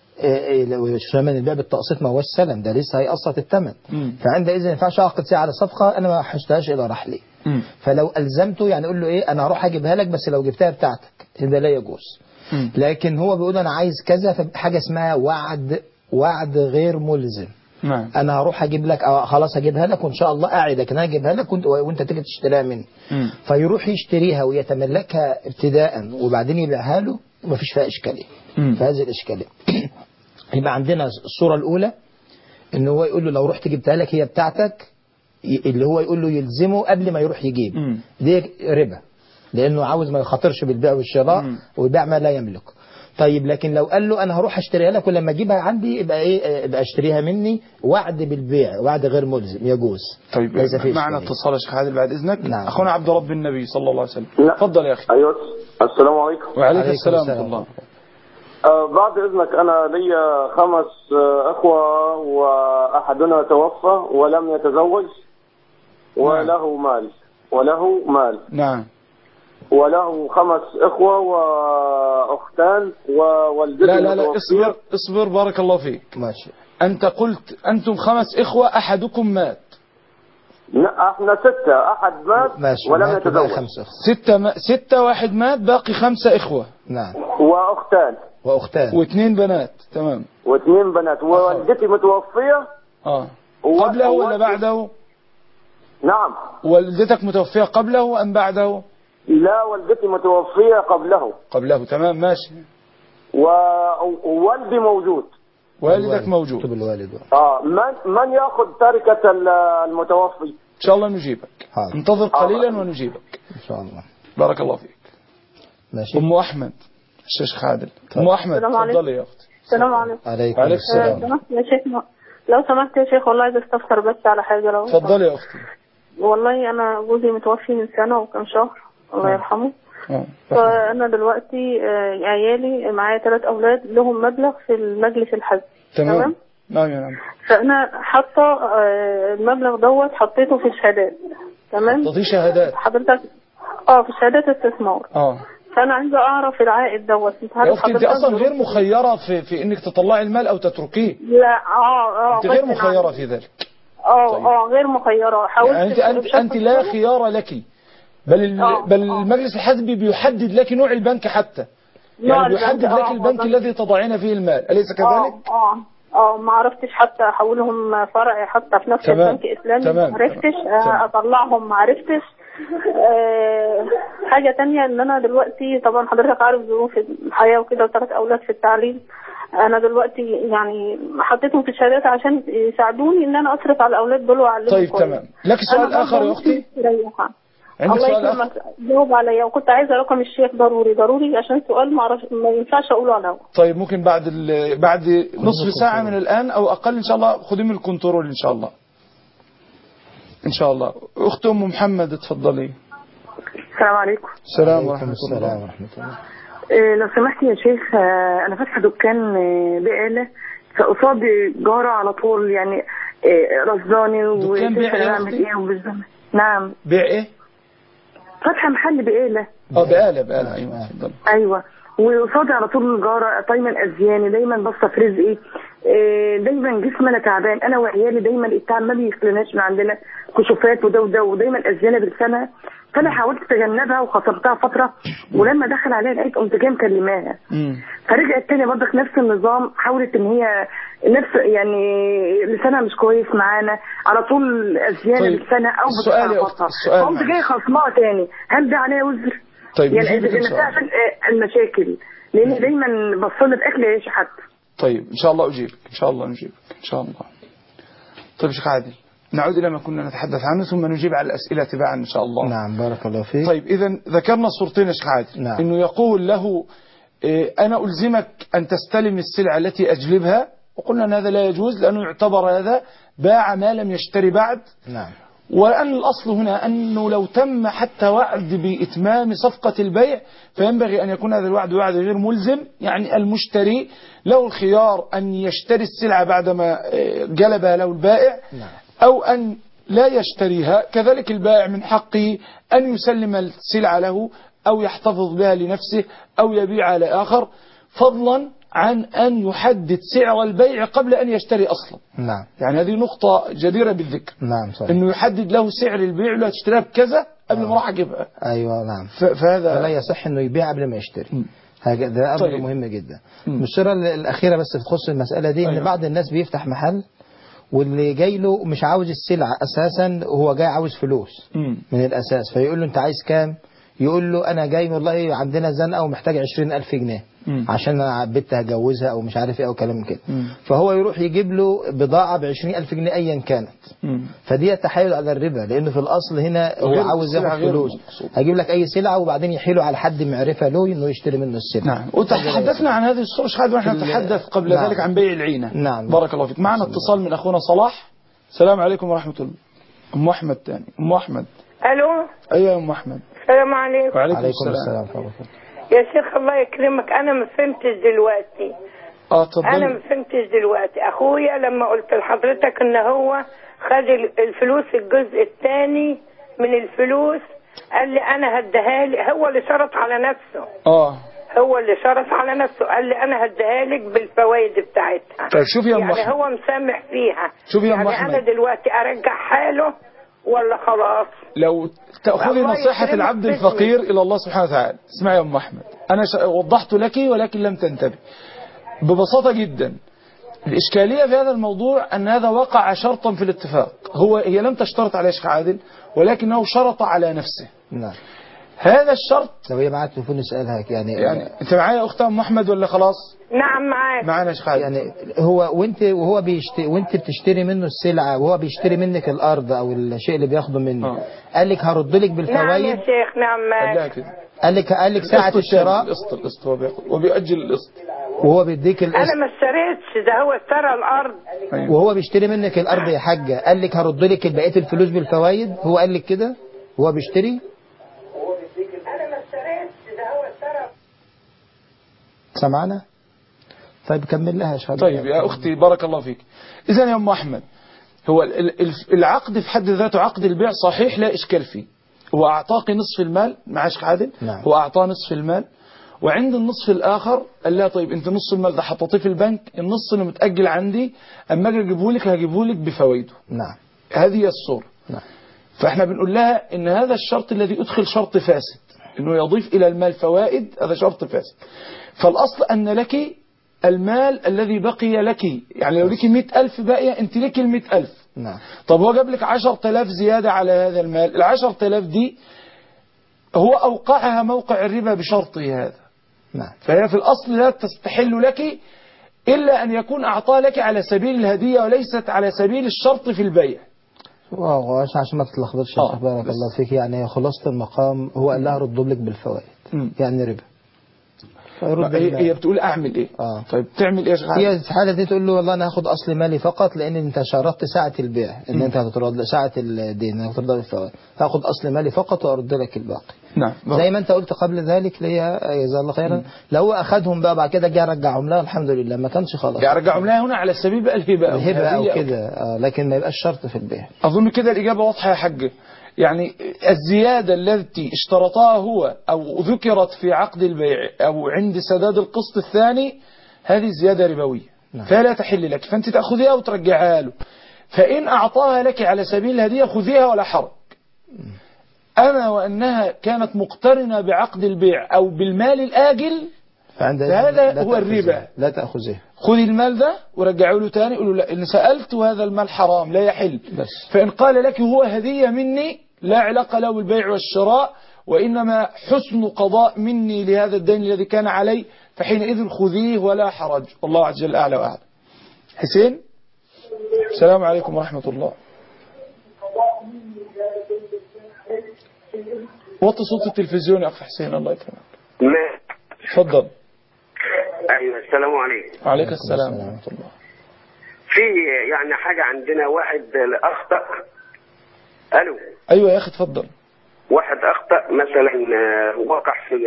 وشمان البيع بالتقسيط ما هو السلم ده لسه هيقسط الثمن، فعندئذ ما ينفعش أعقد سعر على صفقة أنا ما حشتهاش إلى رحلي. فلو ألزمته يعني أقول له إيه، أنا هروح أجيبها لك بس لو جبتها بتاعتك، ده لا يجوز. لكن هو بيقول أنا عايز كذا، فحاجة اسمها وعد غير ملزم. أنا هروح أجيب لك، خلاص أجيبها لك وإن شاء الله أعدك أنا أجيبها لك وأنت تيجي تشتريها مني. فيروح يشتريها ويتملكها ابتداء وبعدين يبيعها له، ومفيش فيها إشكالية. فهذه الإشكالية يبقى عندنا الصورة الأولى إن هو يقول له لو رحت جبتها لك هي بتاعتك، اللي هو يقول له يلزمه قبل ما يروح يجيب، دي ربا، لأنه عاوز ما يخاطرش بالبيع والشراء ويبيع ما لا يملك. طيب لكن لو قال له أنا هروح أشتريها لك ولما أجيبها عندي يبقى إيه، يبقى أشتريها مني، وعد بالبيع، وعد غير ملزم، يجوز.
طيب معنا اتصال يا شيخ عادل بعد إذنك.
نعم.
أخونا عبد رب النبي صلى الله عليه وسلم. تفضل يا أخي.
أيوة، السلام عليكم.
وعليكم السلام ورحمة الله.
بعد إذنك، أنا لي 5 أخوة، وأحدنا توفى ولم يتزوج، وله مال.
نعم.
وله 5 إخوة وأختان ووالدته.
لا اصبر بارك الله فيك.
ماشي.
أنت قلت أنتم 5 إخوة، أحدكم مات.
لا، احنا 6، أحد مات ولم يتزوج.
6 واحد مات، باقي 5 إخوة.
نعم.
وأختان و2 بنات. تمام.
و2 بنات، ووالدتي متوفية.
قبله ولا بعده؟
نعم.
والدتك متوفية قبله أم بعده؟
لا، والدتي متوفية قبله.
تمام، ماشي.
ووالدي موجود.
والدك موجود.
من يأخذ تركة المتوفي؟
إن شاء الله نجيبك. انتظر قليلا ونجيبك
إن شاء الله.
بارك الله فيك.
ماشي.
أم أحمد الشيخ عادل. أم أحمد تفضلي يا أختي.
السلام عليكم.
عليكم السلام.
يا شيخ، لو سمحت يا شيخ، والله عايز استفسر بس على حاجة. لو
تفضلي يا أختي.
والله أنا جوزي متوفي من سنة وكم شهر، الله يرحمه. فأنا دلوقتي عيالي معايا 3 أولاد لهم مبلغ في المجلس الحزب.
تمام. نعم.
فأنا حاطة المبلغ دوت حطيته في الشهادات. تمام.
حطيتيه شهادات
حضرتك؟ في شهادات استثمار. فأنا عايزة أعرف العائد دوت.
يا أختي أنت أصلا غير مخيرة في إنك تطلعي المال أو تتركيه.
لا.
أنت غير مخيرة في ذلك.
غير مخيرة. حاولت.
يعني أنت لا خيار لك، بل المجلس الحزبي بيحدد لك نوع البنك حتى. يعني بيحدد لك البنك الذي تضعين فيه المال، أليس كذلك؟
ما عرفتش حتى احولهم فرع حتى في نفس البنك الاسلامي، ما عرفتش اطلعهم، ما عرفتش. حاجه تانية ان انا دلوقتي طبعا حضرتك عارف ظروف الحياه وكده، و3 اولاد في التعليم. انا دلوقتي يعني حطيتهم في الشهادات عشان يساعدوني ان انا اصرف على الاولاد دول واعلمهم.
طيب تمام. لك سؤال اخر يا اختي؟ عندك سؤال اخر؟
جاوب عليا، وكنت عايزه رقم الشيخ ضروري عشان سؤال ما ينفعش اقوله على الهواء.
طيب ممكن بعد نصف ساعه من الان او اقل ان شاء الله، خدي من الكنترول ان شاء الله. ان شاء الله. اخت ام محمد اتفضلي.
السلام عليكم.
السلام ورحمه الله.
لو سمحت يا شيخ، انا فاتحه دكان بقاله، فقصاد جاره على طول يعني رصداني
دكان بيع ايه
وبالزمن. نعم.
بيع ايه؟
فاتحه محل بقاله.
بقاله
ايوه. وقصادي على طول جاره دايما ازياني، دايما باصه في رزقي، دايما جسمي انا تعبان، انا وعيالي دايما التعب ما بيخليناش من عندنا كشوفات وده ودايما ازيانه بلسانها. فانا حاولت اتجنبها وخسرتها فتره، ولما دخل عليها العيد قمت جايه مكلماها. فرجعت تاني برضك نفس النظام، حاولت ان هي نفس يعني لسانها مش كويس معانا، على طول ازيانه بلسانها او بتعرفها. قمت جايه خصمها تاني، هل ده عليها وزر؟
طيب
يعني اتجنبتها عشان المشاكل، لان دايما بصلت اكل عيش حتى.
طيب ان شاء الله اجيبك، ان شاء الله نجيبك ان شاء الله. طيب شيخ عادل، نعود إلى ما كنا نتحدث عنه ثم نجيب على الأسئلة تباعا إن شاء الله.
نعم بارك الله فيك.
طيب إذا ذكرنا صورتين يا شيخ عادل.
نعم.
إنه يقول له أنا ألزمك أن تستلم السلعة التي أجلبها، وقلنا أن هذا لا يجوز لأنه يعتبر هذا باع ما لم يشتري بعد.
نعم.
وأن الأصل هنا أنه لو تم حتى وعد بإتمام صفقة البيع فينبغي أن يكون هذا الوعد وعد غير ملزم، يعني المشتري له الخيار أن يشتري السلعة بعدما جلبها له البائع.
نعم.
أو أن لا يشتريها، كذلك البائع من حقه أن يسلم السلعة له أو يحتفظ بها لنفسه أو يبيعها لآخر، فضلا عن أن يحدد سعر البيع قبل أن يشتري أصلا.
نعم.
يعني هذه نقطة جديرة بالذكر.
نعم صحيح.
أنه يحدد له سعر البيع، له تشتريها بكذا قبل ما راح أجيبها.
أيوة نعم.
فهذا
فلا يصح أنه يبيع قبل ما يشتري. ده أمر
طيب.
مهم جدا. الصورة الأخيرة بس تخص المسألة دي. أيوة. إن بعض الناس بيفتح محل واللي جاي له مش عاوز السلعة أساسا، هو جاي عاوز فلوس من الأساس، فيقول له أنت عايز كام؟ يقول له أنا جاي والله عندنا زنقة ومحتاج 20,000 جنيه عشان أنا بنت هجوزها أو مش عارف إيه أو كلام كده. فهو يروح يجيب له بضاعة ب20,000 جنيه أيا كانت. فدي تحايل على الربا، لأنه في الأصل هنا هو عاوز ياخد فلوس، هجيب لك أي سلعة وبعدين يحيله على حد معرفة له إنه يشتري منه السلعة.
نعم. وتحدثنا عن هذه الصورة شحاد ونحن نتحدث قبل
نعم.
ذلك عن بيع العينة.
نعم.
بارك الله فيك. معنا اتصال من أخونا صلاح. السلام عليكم ورحمة الله. أم أحمد تاني. أم أحمد.
ألو.
أيوة يا أم أحمد.
السلام عليكم.
وعليكم السلام.
يا شيخ الله يكرمك، أنا ما فهمتش دلوقتي.
تفضل.
أنا ما فهمتش دلوقتي. أخويا لما قلت لحضرتك إن هو خد الفلوس الجزء الثاني من الفلوس، قال لي أنا هديها لي، هو اللي شرط على نفسه. هو اللي شرط على نفسه، قال لي أنا هديها لك بالفوائد بتاعتها.
طيب شوفي يا أم أحمد.
يعني هو مسامح فيها.
شوفي يا أم
يعني
أحمد.
أنا دلوقتي أرجع حاله ولا خلاص؟
لو تأخذي نصيحة العبد الفقير إلى الله سبحانه وتعالى. اسمعي يا أم أحمد، أنا وضحت لك ولكن لم تنتبه. ببساطة جدا الإشكالية في هذا الموضوع أن هذا وقع شرطا في الاتفاق. هي لم تشترط على شيخ عادل، ولكنه شرط على نفسه.
نعم.
هذا الشرط
لو هي معاك تليفون نسألها يعني
أنت معايا أخت أم أحمد ولا خلاص؟
نعم معاك.
معانا شيخ عادل.
يعني هو وهو بيشتري وانت بتشتري منه السلعة وهو بيشتري منك الأرض أو الشيء اللي بياخده منه، قال لك هرد لك بالفوائد.
نعم يا شيخ. نعم معاك.
قال لك ساعة الشراء
القسط هو بياخد وبيأجل القسط
وهو بيديك القسط.
أنا ما اشتريتش، ده هو اشترى الأرض.
أيوة.
وهو بيشتري منك الأرض يا حاجة، قال لك هرد لك بقية الفلوس بالفوائد. هو قال لك كده وهو بيشتري؟
أنا ما اشتريتش، ده هو اشترى.
سمعنا؟ طيب كمل لها يا شباب.
طيب يا أختي بارك الله فيك. إذا يا أم أحمد، هو العقد في حد ذاته عقد البيع صحيح لا إشكال فيه. هو أعطاك نصف المال مع شيخ عادل.
نعم.
هو أعطاه نصف المال، وعند النصف الآخر قال لا طيب أنت نصف المال ده حطيته في البنك، النص اللي متأجل عندي أما أجي أجيبه لك هجيبه لك بفوائده.
نعم.
هذه هي الصورة.
نعم.
فإحنا بنقول لها إن هذا الشرط الذي أدخل شرط فاسد، إنه يضيف إلى المال فوائد، هذا شرط فاسد. فالأصل أن لك المال الذي بقي لك، يعني لو لك 100,000 باقية أنت لك 100,000.
نعم.
طب هو جاب لك 10,000 زيادة على هذا المال، 10,000 دي هو أوقعها موقع الربا بشرطه هذا.
نعم.
فهي في الأصل لا تستحل لك إلا أن يكون أعطاه لك على سبيل الهدية وليست على سبيل الشرط في البيع.
عشان ما تتلخبطش بارك الله فيك، يعني خلاصة المقام هو قال لها رد لك بالفوائد يعني ربا.
هي بتقول اعمل ايه؟ طيب تعمل ايه يا شيخ؟
هي في الحاله دي تقول له والله انا هاخد اصل مالي فقط، لان انت شرطت ساعه البيع ان انت هترد ساعه الدين هترد بالفوائد، هاخد اصل مالي فقط وارد لك الباقي.
نعم.
زي ما انت قلت قبل ذلك ليا جزاه الله خيرا. لو هو اخذهم بقى بعد كده جه رجعهم لها الحمد لله، ما كانش خلاص
جه رجعهم لها هنا على سبيل بقى الهبه
او كده لكن ما يبقاش شرط في البيع.
اظن كده الاجابه واضحه يا حاج. يعني الزيادة التي اشترطها هو أو ذكرت في عقد البيع أو عند سداد القسط الثاني، هذه زيادة ربوية. نعم. فلا تحل لك، فأنت تأخذيها وترجعها له. فإن أعطاها لك على سبيل الهدية خذيها ولا حرج. أما وأنها كانت مقترنة بعقد البيع أو بالمال الآجل فهذا هو الربا.
لا تأخذيه،
خذي المال ده ورجعوا له تاني، قولوا لا إن سألت وهذا المال حرام لا يحل بس. فإن قال لك هو هدية مني لا علاقة له بالبيع والشراء، وإنما حسن قضاء مني لهذا الدين الذي كان علي، فحينئذ خذيه ولا حرج. والله عز وجل أعلى وأعلم. حسين، السلام عليكم ورحمة الله. وطي صوت التلفزيون يا أخ حسين الله يكرمك. تفضل.
أيوة السلام عليكم.
وعليك السلام ورحمة الله.
في يعني حاجة عندنا واحد أخطأ. ألو.
أيوة يا أخي تفضل.
واحد أخطأ مثلا وقع في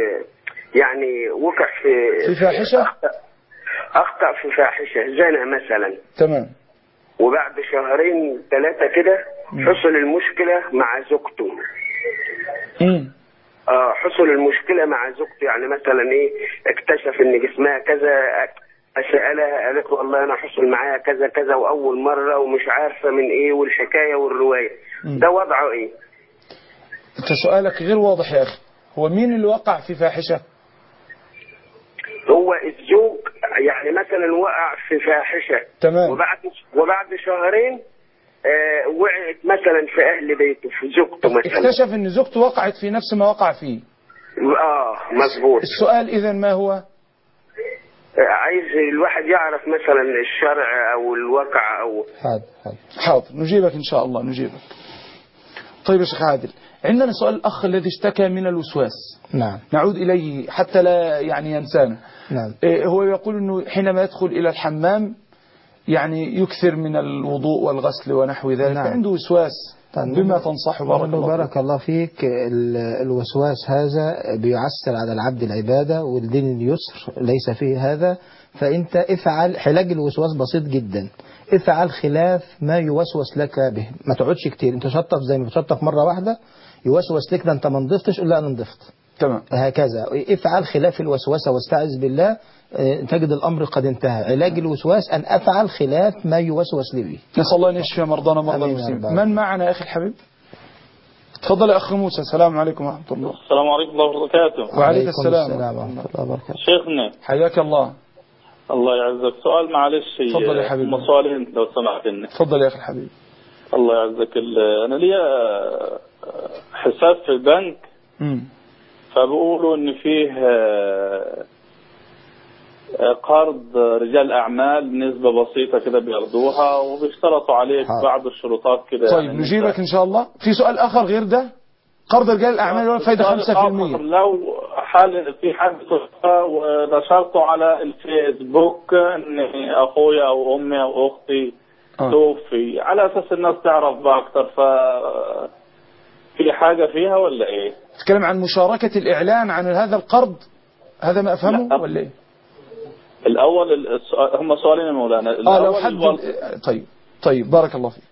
فاحشة.
أخطأ في فاحشة زنا مثلا.
تمام.
وبعد 2-3 كده حصل المشكلة مع زوجته. حصل المشكلة مع زوجته، يعني مثلا ايه اكتشف ان جسمها كذا، اسألها قالت والله انا حصل معايا كذا كذا واول مرة ومش عارفة من ايه والحكاية والرواية. ده وضعه ايه؟
انت سؤالك غير واضح يا اخي. هو مين اللي وقع في فاحشة؟
هو الزوج، يعني مثلا وقع في فاحشة.
تمام.
وبعد 2 وقعت مثلا في اهل بيته في زوجته مثلا،
اكتشف ان زوجته وقعت في نفس ما وقع فيه.
مظبوط.
السؤال اذا ما هو؟
عايز الواحد يعرف مثلا الشرع او الواقع او
حاضر نجيبك ان شاء الله نجيبك. طيب يا شيخ عادل، عندنا سؤال الأخ الذي اشتكى من الوسواس.
نعم.
نعود إليه حتى لا يعني ينسانا.
نعم.
هو يقول أنه حينما يدخل إلى الحمام يعني يكثر من الوضوء والغسل ونحو ذلك. نعم. عنده وسواس. بما تنصح
بارك الله فيك. الوسواس هذا بيعسر على العبد العبادة، والدين اليسر ليس فيه هذا. فأنت افعل علاج الوسواس بسيط جدا. افعل خلاف ما يوسوس لك به، ما تقعدش كتير. انت شطف زي ما بتشطف مرة واحدة يوسوس لك ده انت ما نضفتش، قول لا انا نضفت.
تمام.
هكذا افعل خلاف الوسوسة واستعذ بالله تجد الأمر قد انتهى. علاج الوسواس أن أفعل خلاف ما يوسوس لي به.
نسأل الله أن يشفي مرضانا مرضى المسلمين. من معنا يا أخي الحبيب؟ تفضل يا أخ موسى. السلام عليكم ورحمة الله.
السلام عليكم ورحمة الله وبركاته.
وعليك السلام
ورحمة الله وبركاته.
شيخنا
حياك الله.
الله يعزك. سؤال معلش.
تفضل يا حبيبي.
سؤالين لو سمحت لنا.
تفضل يا أخي الحبيب.
الله يعزك. أنا لي حساب في البنك. فبقولوا إن فيه قرض رجال أعمال بنسبة بسيطة كده بياخدوها وبيشترطوا عليك بعض الشروطات كده.
طيب يعني نجيبك إن شاء الله. في سؤال آخر غير ده؟ قرض رجال الأعمال ولا فايدة 5%؟
لو حال في حد ونشرته على الفيسبوك إن أخويا أو أمي أو أختي توفي، على أساس الناس تعرف بقى أكتر، في حاجة فيها ولا إيه؟
تتكلم عن مشاركة الإعلان عن هذا القرض، هذا ما أفهمه ولا إيه؟
الأول هم سؤالين يا مولانا.
لو حد طيب بارك الله فيك.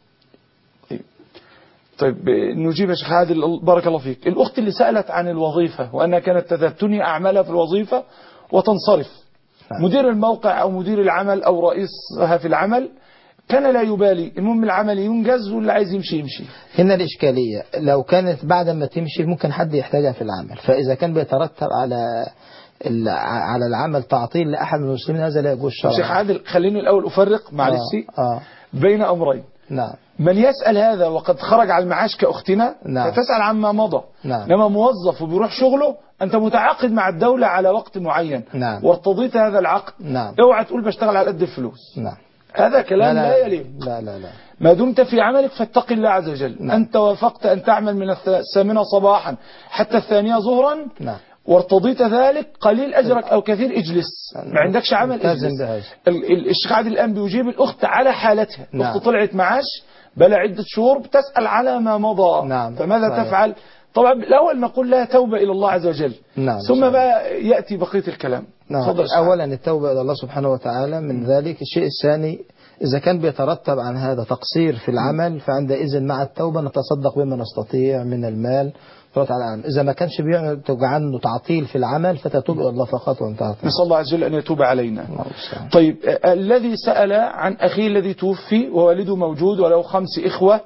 طيب نجيب يا شيخ عادل بارك الله فيك. الأخت اللي سألت عن الوظيفة وأنها كانت تنهي أعمالها في الوظيفة وتنصرف، مدير الموقع أو مدير العمل أو رئيسها في العمل كان لا يبالي، المهم العمل ينجز واللي عايز يمشي يمشي.
هنا الإشكالية لو كانت بعد ما تمشي ممكن حد يحتاجها في العمل، فإذا كان بيترتب على على العمل تعطيل لأحد من المسلمين، هذا لا يجوز شرعا.
شيخ عادل خليني الأول أفرق معلش بين أمرين.
نعم.
من يسأل هذا وقد خرج على المعاش كأختنا فتسأل عما مضى. لما موظف وبيروح شغله أنت متعاقد مع الدولة على وقت معين وارتضيت هذا العقد، اوعى تقول بشتغل على قد الفلوس. هذا كلام لا يليق.
لا
ما دمت في عملك فاتق الله عز وجل. أنت وافقت أن تعمل من 8 صباحا حتى 2 ظهرا وارتضيت ذلك، قليل أجرك أو كثير اجلس، ما عندكش عمل اجلس. الشيخ عادل الآن بيجيب الأخت على حالتها. الأخت طلعت معاش بلا عدة شهور بتسأل على ما مضى. فماذا تفعل؟ طبعا الأول نقول لها توبة إلى الله عز وجل. ثم بقى يأتي بقية الكلام.
أولا التوبة إلى الله سبحانه وتعالى، من ذلك الشيء الثاني إذا كان بيترتب عن هذا تقصير في العمل فعندئذ مع التوبة نتصدق بما نستطيع من المال. إذا ما كانش بيعمل عنه تعطيل في العمل فتتوب إلى الله فقط وانتهت.
نسأل الله عز وجل أن يتوب علينا. طيب الذي سأل عن أخيه الذي توفي ووالده موجود وله 5 إخوة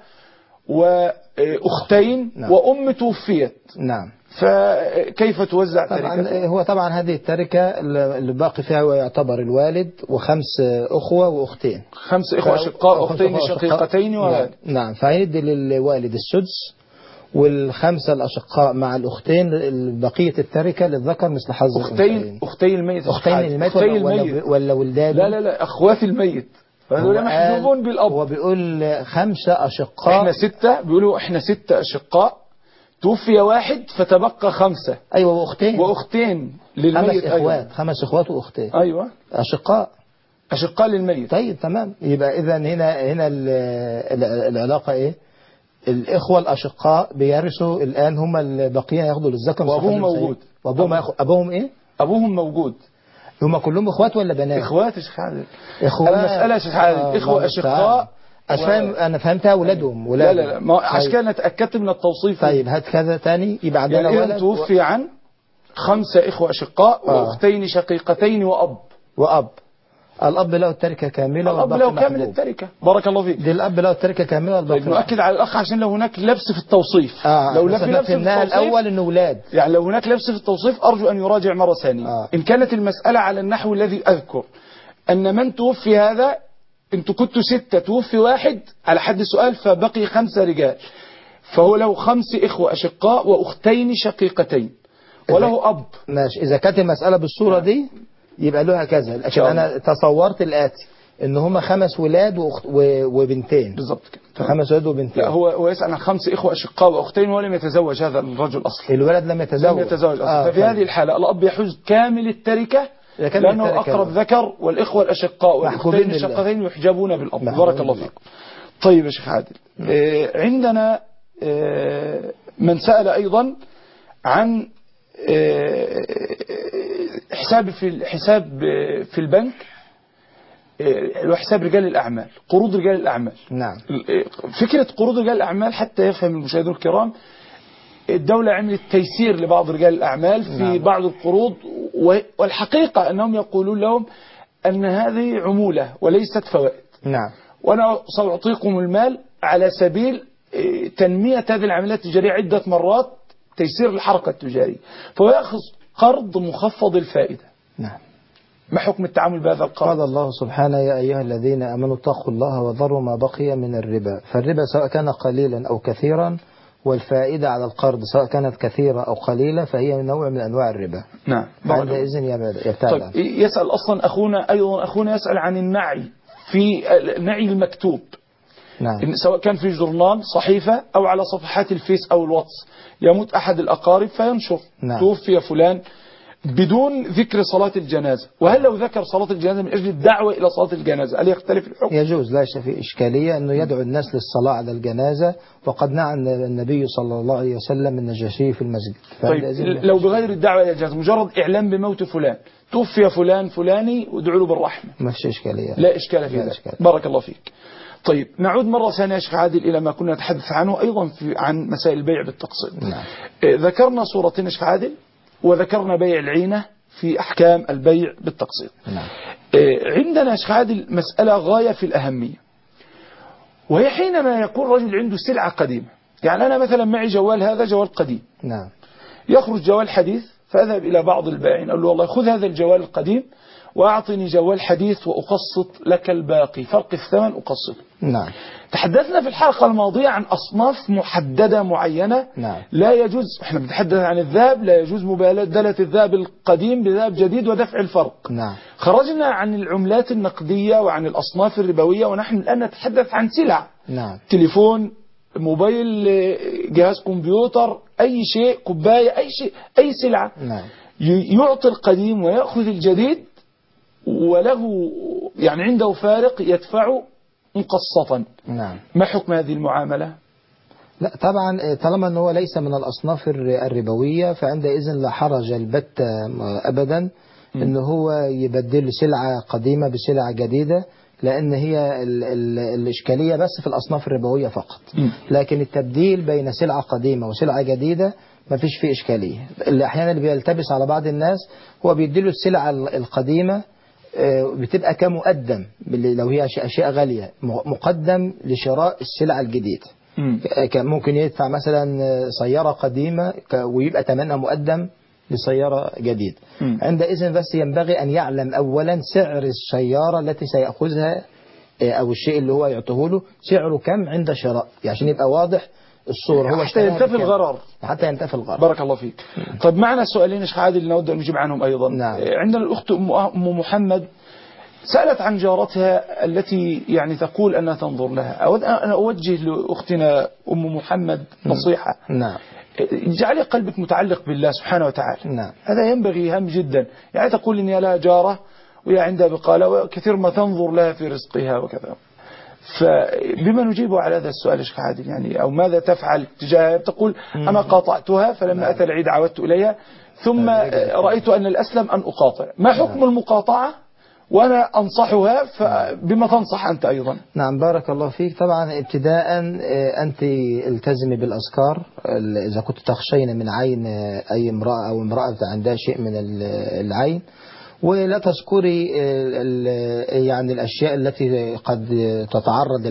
وأختين وأم توفيت. فكيف توزع تركته؟
هو طبعا هذه التركة اللي باقي فيها ويعتبر الوالد و5 أخوة وأختين.
5 إخوة أشقاء وأختين شقيقتين
نعم. فهيدي للوالد السدس، وال5 الأشقاء مع الأختين بقية التركة للذكر مثل حظ الأنثيين.
أختي الميت.
ولا ولدان؟
لا أخوات الميت فهذول محجوبون بالأب.
وبيقول 5 أشقاء.
احنا 6 بيقولوا احنا 6 أشقاء توفي واحد فتبقى 5.
أيوة
وأختين للميت.
5 إخوات وأختين.
أيوة أشقاء للميت.
طيب تمام. يبقى إذا هنا العلاقة إيه؟ الإخوة الأشقاء بيرثوا الآن، هم البقية ياخدوا للذكر.
وأبوهم موجود.
أبوهم إيه؟
أبوهم موجود.
هم كلهم إخوات ولا بنات؟
إخوات يا شيخ عادل.
المسألة
يا شيخ عادل إخوة أشقاء.
أنا فهمتها أولادهم.
لا ما عشان كده اتأكدت من التوصيف.
طيب هات كذا تاني يبقى عندنا
يعني ولد توفي عن 5 إخوة أشقاء وأختين شقيقتين وأب.
الأب له التركة كاملة.
الأب له كامل التركة. بارك الله فيك.
دي الأب له التركة كاملة والباقي.
نؤكد على الأخ عشان لو هناك لبس في التوصيف.
لو لبس في الأول إنه أولاد،
يعني لو هناك لبس في التوصيف أرجو أن يراجع مرة ثانية. إن كانت المسألة على النحو الذي أذكر أن من توفي هذا أنتوا كنتوا 6 توفي واحد على حد السؤال فبقي 5 رجال، فهو له 5 إخوة أشقاء وأختين شقيقتين وله أب.
ماشي. إذا كانت المسألة بالصورة دي يبقى له هكذا، لكن أنا تصورت الآتي إن هما 5 ولاد وبنتين.
بالضبط كده.
5 ولاد وبنتين.
لا هو يسأل عن 5 إخوة أشقاء وأختين ولم يتزوج هذا الرجل أصلا.
الولد لم يتزوج
أصلا. ففي هذه الحالة الأب يحوز كامل التركة لأنه أقرب ذكر، والإخوة الأشقاء والأختين الشقيقتين يحجبون بالأب. بارك الله فيكم. طيب يا شيخ عادل عندنا من سأل أيضا عن حساب في البنك، وحساب رجال الأعمال، قروض رجال الأعمال.
نعم.
فكرة قروض رجال الأعمال حتى يفهم المشاهدون الكرام، الدولة عملت تيسير لبعض رجال الأعمال في بعض القروض، والحقيقة أنهم يقولون لهم أن هذه عمولة وليست فوائد.
نعم.
وأنا سأعطيكم المال على سبيل تنمية هذه العمليات التجارية عدة مرات، تيسير الحركة التجارية، فهو يأخذ قرض مخفض الفائدة.
نعم.
ما حكم التعامل بهذا القرض؟
قال الله سبحانه: يا أيها الذين آمنوا اتقوا الله وذروا ما بقي من الربا. فالربا سواء كان قليلا أو كثيرا، والفائدة على القرض سواء كانت كثيرة أو قليلة فهي نوع من أنواع الربا.
نعم.
عندئذ يبتعد.
طيب يسأل أصلا أخونا يسأل عن النعي في النعي المكتوب.
نعم.
سواء كان في جورنال صحيفة أو على صفحات الفيس أو الواتس، يموت أحد الأقارب فينشر.
نعم.
توفي فلان بدون ذكر صلاة الجنازة، وهل لو ذكر صلاة الجنازة من أجل الدعوة إلى صلاة الجنازة هل يختلف الحكم؟
يجوز، لا في إشكالية أنه يدعو الناس للصلاة على الجنازة، وقد نعى النبي صلى الله عليه وسلم النجاشي في المسجد.
طيب لو بغير الدعوة إلى الجنازة، مجرد إعلام بموت فلان، توفي فلان فلاني وادعوا له بالرحمة،
ما في إشكالية.
لا إشكال في ذلك. بارك الله فيك. طيب نعود مرة ثانية يا شيخ عادل إلى ما كنا نتحدث عنه أيضا عن مسائل البيع بالتقسيط.
نعم.
ذكرنا صورتين يا شيخ عادل، وذكرنا بيع العينة في أحكام البيع بالتقسيط.
نعم.
عندنا يا شيخ عادل مسألة غاية في الأهمية، وهي حينما يكون رجل عنده سلعة قديمة، يعني أنا مثلا معي جوال، هذا جوال قديم.
نعم.
يخرج جوال حديث فأذهب إلى بعض البائعين أقول له والله خذ هذا الجوال القديم وأعطني جوال حديث وأقسط لك الباقي، فرق الثمن أقسطه.
نعم.
تحدثنا في الحلقة الماضية عن أصناف محددة معينة.
نعم.
لا يجوز، احنا بنتحدث عن الذهب، لا يجوز مبادلة الذهب القديم بذهب جديد ودفع الفرق.
نعم.
خرجنا عن العملات النقدية وعن الأصناف الربوية، ونحن الآن نتحدث عن سلع.
نعم.
تليفون، موبايل، جهاز كمبيوتر، أي شيء، كوباية، أي شيء، أي سلعة.
نعم.
يعطي القديم ويأخذ الجديد، وله يعني عنده فارق يدفع مقسطا.
نعم.
ما حكم هذه المعاملة؟
لا طبعا طالما أنه ليس من الأصناف الربوية فعندئذ لا حرج البتة أبدا أنه هو يبدل سلعة قديمة بسلعة جديدة، لأن هي الإشكالية بس في الأصناف الربوية فقط. لكن التبديل بين سلعة قديمة وسلعة جديدة ما فيش فيه إشكالية. اللي أحيانا اللي بيلتبس على بعض الناس هو بيديله السلعة القديمة بتبقى كمقدم، لو هي أشياء غالية مقدم لشراء السلعة الجديدة. ممكن يدفع مثلا سيارة قديمة ويبقى ثمنها مقدم لسيارة جديدة. عندئذ بس ينبغي أن يعلم أولا سعر السيارة التي سيأخذها أو الشيء اللي هو يعطيه له سعره كم عند شراء، عشان يبقى واضح الصورة. هو
حتى ينتفي الغرر.
حتى ينتفي الغرر.
بارك الله فيك. طيب معنا سؤالين يا شيخ عادل نود أن نجيب عنهم أيضا.
نعم.
عندنا الأخت أم محمد سألت عن جارتها التي يعني تقول أنها تنظر لها. أود أن أوجه لأختنا أم محمد نصيحة.
نعم.
اجعلي قلبك متعلق بالله سبحانه وتعالى.
نعم.
هذا ينبغي هم جدا. يعني تقول إن لها جارة وهي عندها بقالة وكثير ما تنظر لها في رزقها وكذا. فبما نجيب على هذا السؤال يا شيخ عادل يعني، أو ماذا تفعل تجاهها؟ تقول أنا قاطعتها فلما أتى العيد عودت إليها ثم رأيت أن الأسلم أن أقاطع. ما حكم المقاطعة وأنا أنصحها؟ فبما تنصح أنت أيضا.
نعم بارك الله فيك. طبعا ابتداء أنت التزمي بالأذكار إذا كنت تخشين من عين أي امرأة أو امرأة عندها شيء من العين، ولا تذكري يعني الأشياء التي قد تتعرض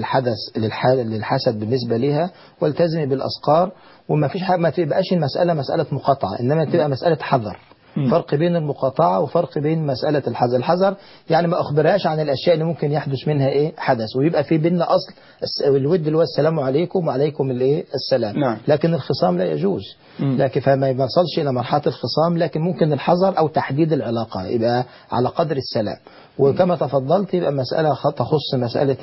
للحسد بالنسبة لها، والتزمي بالأذكار. وما فيش حاجة، ما تبقاش المسألة مسألة مقاطعة، إنما تبقى مسألة حذر. فرق بين المقاطعة وفرق بين مسألة الحذر. الحذر يعني ما أخبرهاش عن الأشياء اللي ممكن يحدث منها حدث، ويبقى في بيننا أصل الود اللي هو السلام عليكم وعليكم السلام.
نعم.
لكن الخصام لا يجوز. لكن فما يوصلش إلى مرحلة الخصام، لكن ممكن الحذر أو تحديد العلاقة يبقى على قدر السلام. وكما تفضلت يبقى مسألة تخص مسألة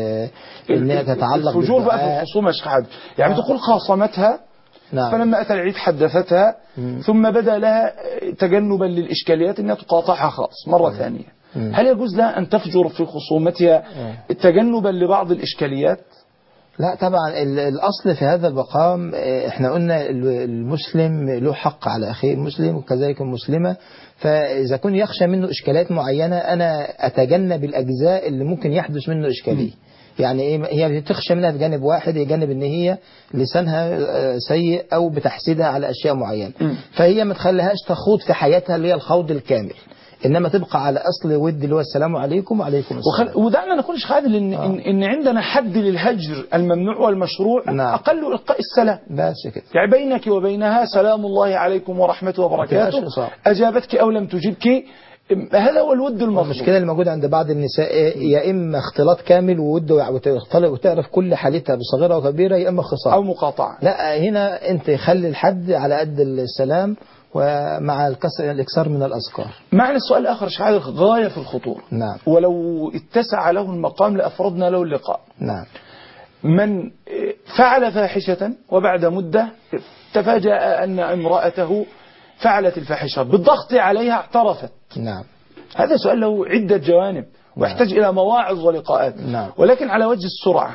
إنها تتعلق
الفجور بقى في الخصومة يا شيخ عادل. يعني تقول خاصمتها. نعم. فلما أتى العيد حدثتها ثم بدأ لها تجنبا للإشكاليات أنها تقاطعها خاص مرة ثانية. هل يجوز لها أن تفجر في خصومتها تجنبا لبعض الإشكاليات؟
لا طبعا الأصل في هذا المقام احنا قلنا المسلم له حق على أخيه المسلم وكذلك المسلمة. فإذا كن يخشى منه إشكالات معينة أنا أتجنب الأجزاء اللي ممكن يحدث منه إشكالية. يعني هي بتخشى منها بجانب واحد، يجانب ان هي لسانها سيء او بتحسدها على اشياء معينه. فهي ما تخليهاش تخوض في حياتها اللي هي الخوض الكامل، انما تبقى على اصل ود اللي هو السلام عليكم وعليكم السلام.
ودعنا نقول يا خالد ان عندنا حد للهجر الممنوع والمشروع. نعم. اقل القاء السلام
بس كده،
يعني بينك وبينها سلام الله عليكم ورحمته وبركاته، اجابتك او لم تجبك، هذا هو الود المطلوب.
المشكلة اللي موجودة عند بعض النساء يا إما اختلاط كامل وود وتعرف كل حالتها بصغيرة وكبيرة، يا إما خصام
أو مقاطعة.
لا هنا أنت خلي الحد على قد السلام ومع الإكثار من الأذكار.
معنى السؤال الآخر شعار غاية في الخطورة.
نعم.
ولو اتسع له المقام لأفردنا له اللقاء.
نعم.
من فعل فاحشة وبعد مدة تفاجأ أن امرأته فعلت الفاحشة، بالضغط عليها اعترفت.
نعم.
هذا سؤال له عدة جوانب ويحتاج إلى مواعظ ولقاءات.
نعم.
ولكن على وجه السرعة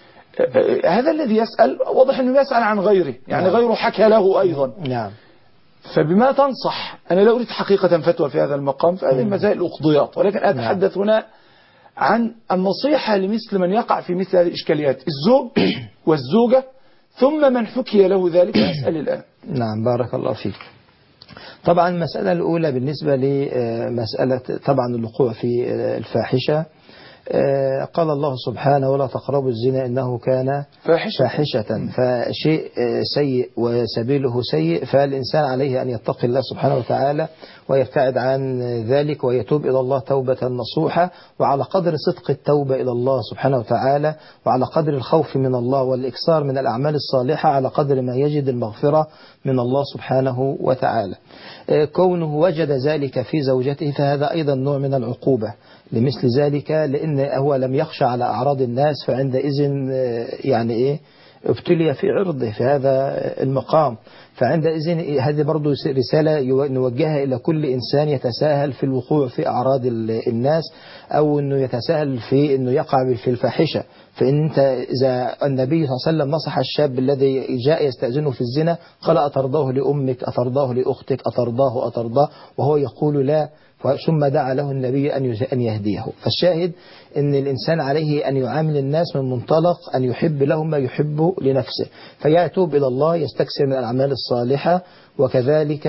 هذا الذي يسأل واضح أنه يسأل عن غيره، يعني
نعم.
غيره حكى له أيضا.
نعم.
فبما تنصح؟ أنا لا أريد حقيقة فتوى في هذا المقام، فهذه المسائل أقضيات، ولكن أتحدث هنا عن النصيحة لمثل من يقع في مثل هذه الإشكاليات، الزوج والزوجة، ثم من حكي له ذلك يسأل الآن.
نعم بارك الله فيك. طبعا المسألة الأولى بالنسبة لمسألة طبعا الوقوع في الفاحشة، قال الله سبحانه ولا تقربوا الزنا إنه كان فاحشة فشيء سيء وسبيله سيء، فالإنسان عليه أن يتقي الله سبحانه وتعالى ويبتعد عن ذلك ويتوب إلى الله توبة نصوحة، وعلى قدر صدق التوبة إلى الله سبحانه وتعالى وعلى قدر الخوف من الله والإكثار من الأعمال الصالحة على قدر ما يجد المغفرة من الله سبحانه وتعالى. كونه وجد ذلك في زوجته فهذا أيضا نوع من العقوبة لمثل ذلك، لأن هو لم يخشى على أعراض الناس، فعندئذ يعني إيه ابتلي في عرضه في هذا المقام. فعندئذ هذه برضو رسالة نوجهها إلى كل إنسان يتساهل في الوقوع في أعراض الناس، أو أنه يتساهل في أنه يقع في الفاحشة. فإن أنت إذا النبي صلى الله عليه وسلم نصح الشاب الذي جاء يستأذنه في الزنا قال أترضاه لأمك أترضاه لأختك أترضاه، وهو يقول لا، ثم دعا له النبي أن يهديه. فالشاهد أن الإنسان عليه أن يعامل الناس من منطلق أن يحب لهم ما يحب لنفسه، فيتوب إلى الله يستكثر من الأعمال الصالحة. وكذلك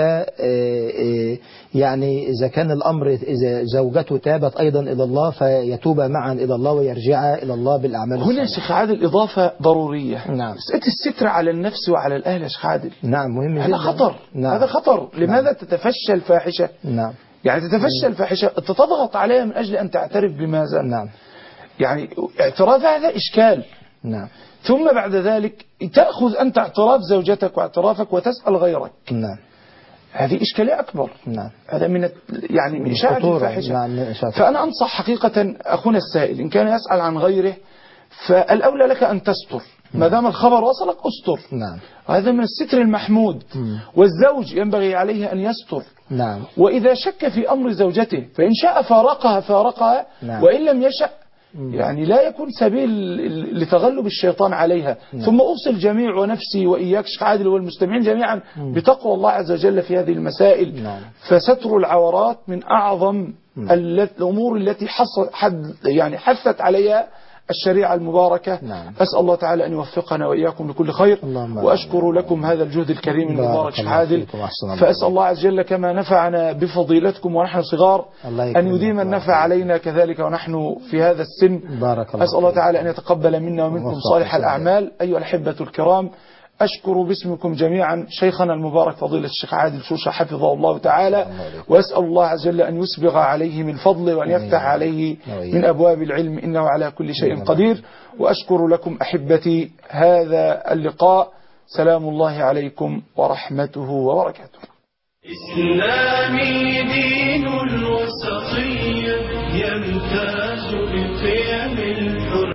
يعني إذا كان الأمر إذا زوجته تابت أيضا إلى الله فيتوب معا إلى الله ويرجع إلى الله بالأعمال الصالحة.
هنا شيخ عادل إضافة ضرورية.
نعم.
الستر على النفس وعلى الأهل يا شيخ عادل.
نعم مهم جدا.
هذا خطر. نعم. هذا خطر. لماذا تتفشى الفاحشة؟
نعم.
يعني تتفشى الفاحشة تضغط عليها من أجل أن تعترف بماذا؟
نعم.
يعني اعتراف هذا إشكال.
نعم.
ثم بعد ذلك تأخذ أنت اعتراف زوجتك واعترافك وتسأل غيرك.
نعم.
هذه إشكالية أكبر.
نعم.
هذا من يعني من إشاعة الفاحشة.
نعم.
فأنا أنصح حقيقة أخونا السائل إن كان يسأل عن غيره فالأولى لك أن تستر، ما دام الخبر وصلك أستر.
نعم.
هذا من الستر المحمود. والزوج ينبغي عليه أن يستر.
نعم.
وإذا شك في أمر زوجته فإن شاء فارقها.
نعم.
وإن لم يشأ يعني لا يكون سبيل لتغلب الشيطان عليها. ثم أوصي الجميع ونفسي وإياك شيخ عادل والمستمعين جميعا بتقوى الله عز وجل في هذه المسائل. فستر العورات من أعظم الأمور التي حثت عليها الشريعة المباركة. أسأل الله تعالى أن يوفقنا وإياكم لكل خير، وأشكر لكم هذا الجهد الكريم المبارك شيخ عادل. فأسأل الله عز وجل كما نفعنا بفضيلتكم ونحن صغار أن يديم النفع علينا كذلك ونحن في هذا السن. أسأل الله تعالى أن يتقبل منا ومنكم صالح الأعمال. أيها الأحبة الكرام، أشكر باسمكم جميعا شيخنا المبارك فضيلة الشيخ عادل شوشة حفظه الله تعالى، وأسأل الله عز وجل أن يسبغ عليه من فضله وأن يفتح عليه من أبواب العلم إنه على كل شيء قدير. وأشكر لكم أحبتي هذا اللقاء. سلام الله عليكم ورحمته وبركاته.
إسلامي دين الوسطية يمتاز بقيم الحرية.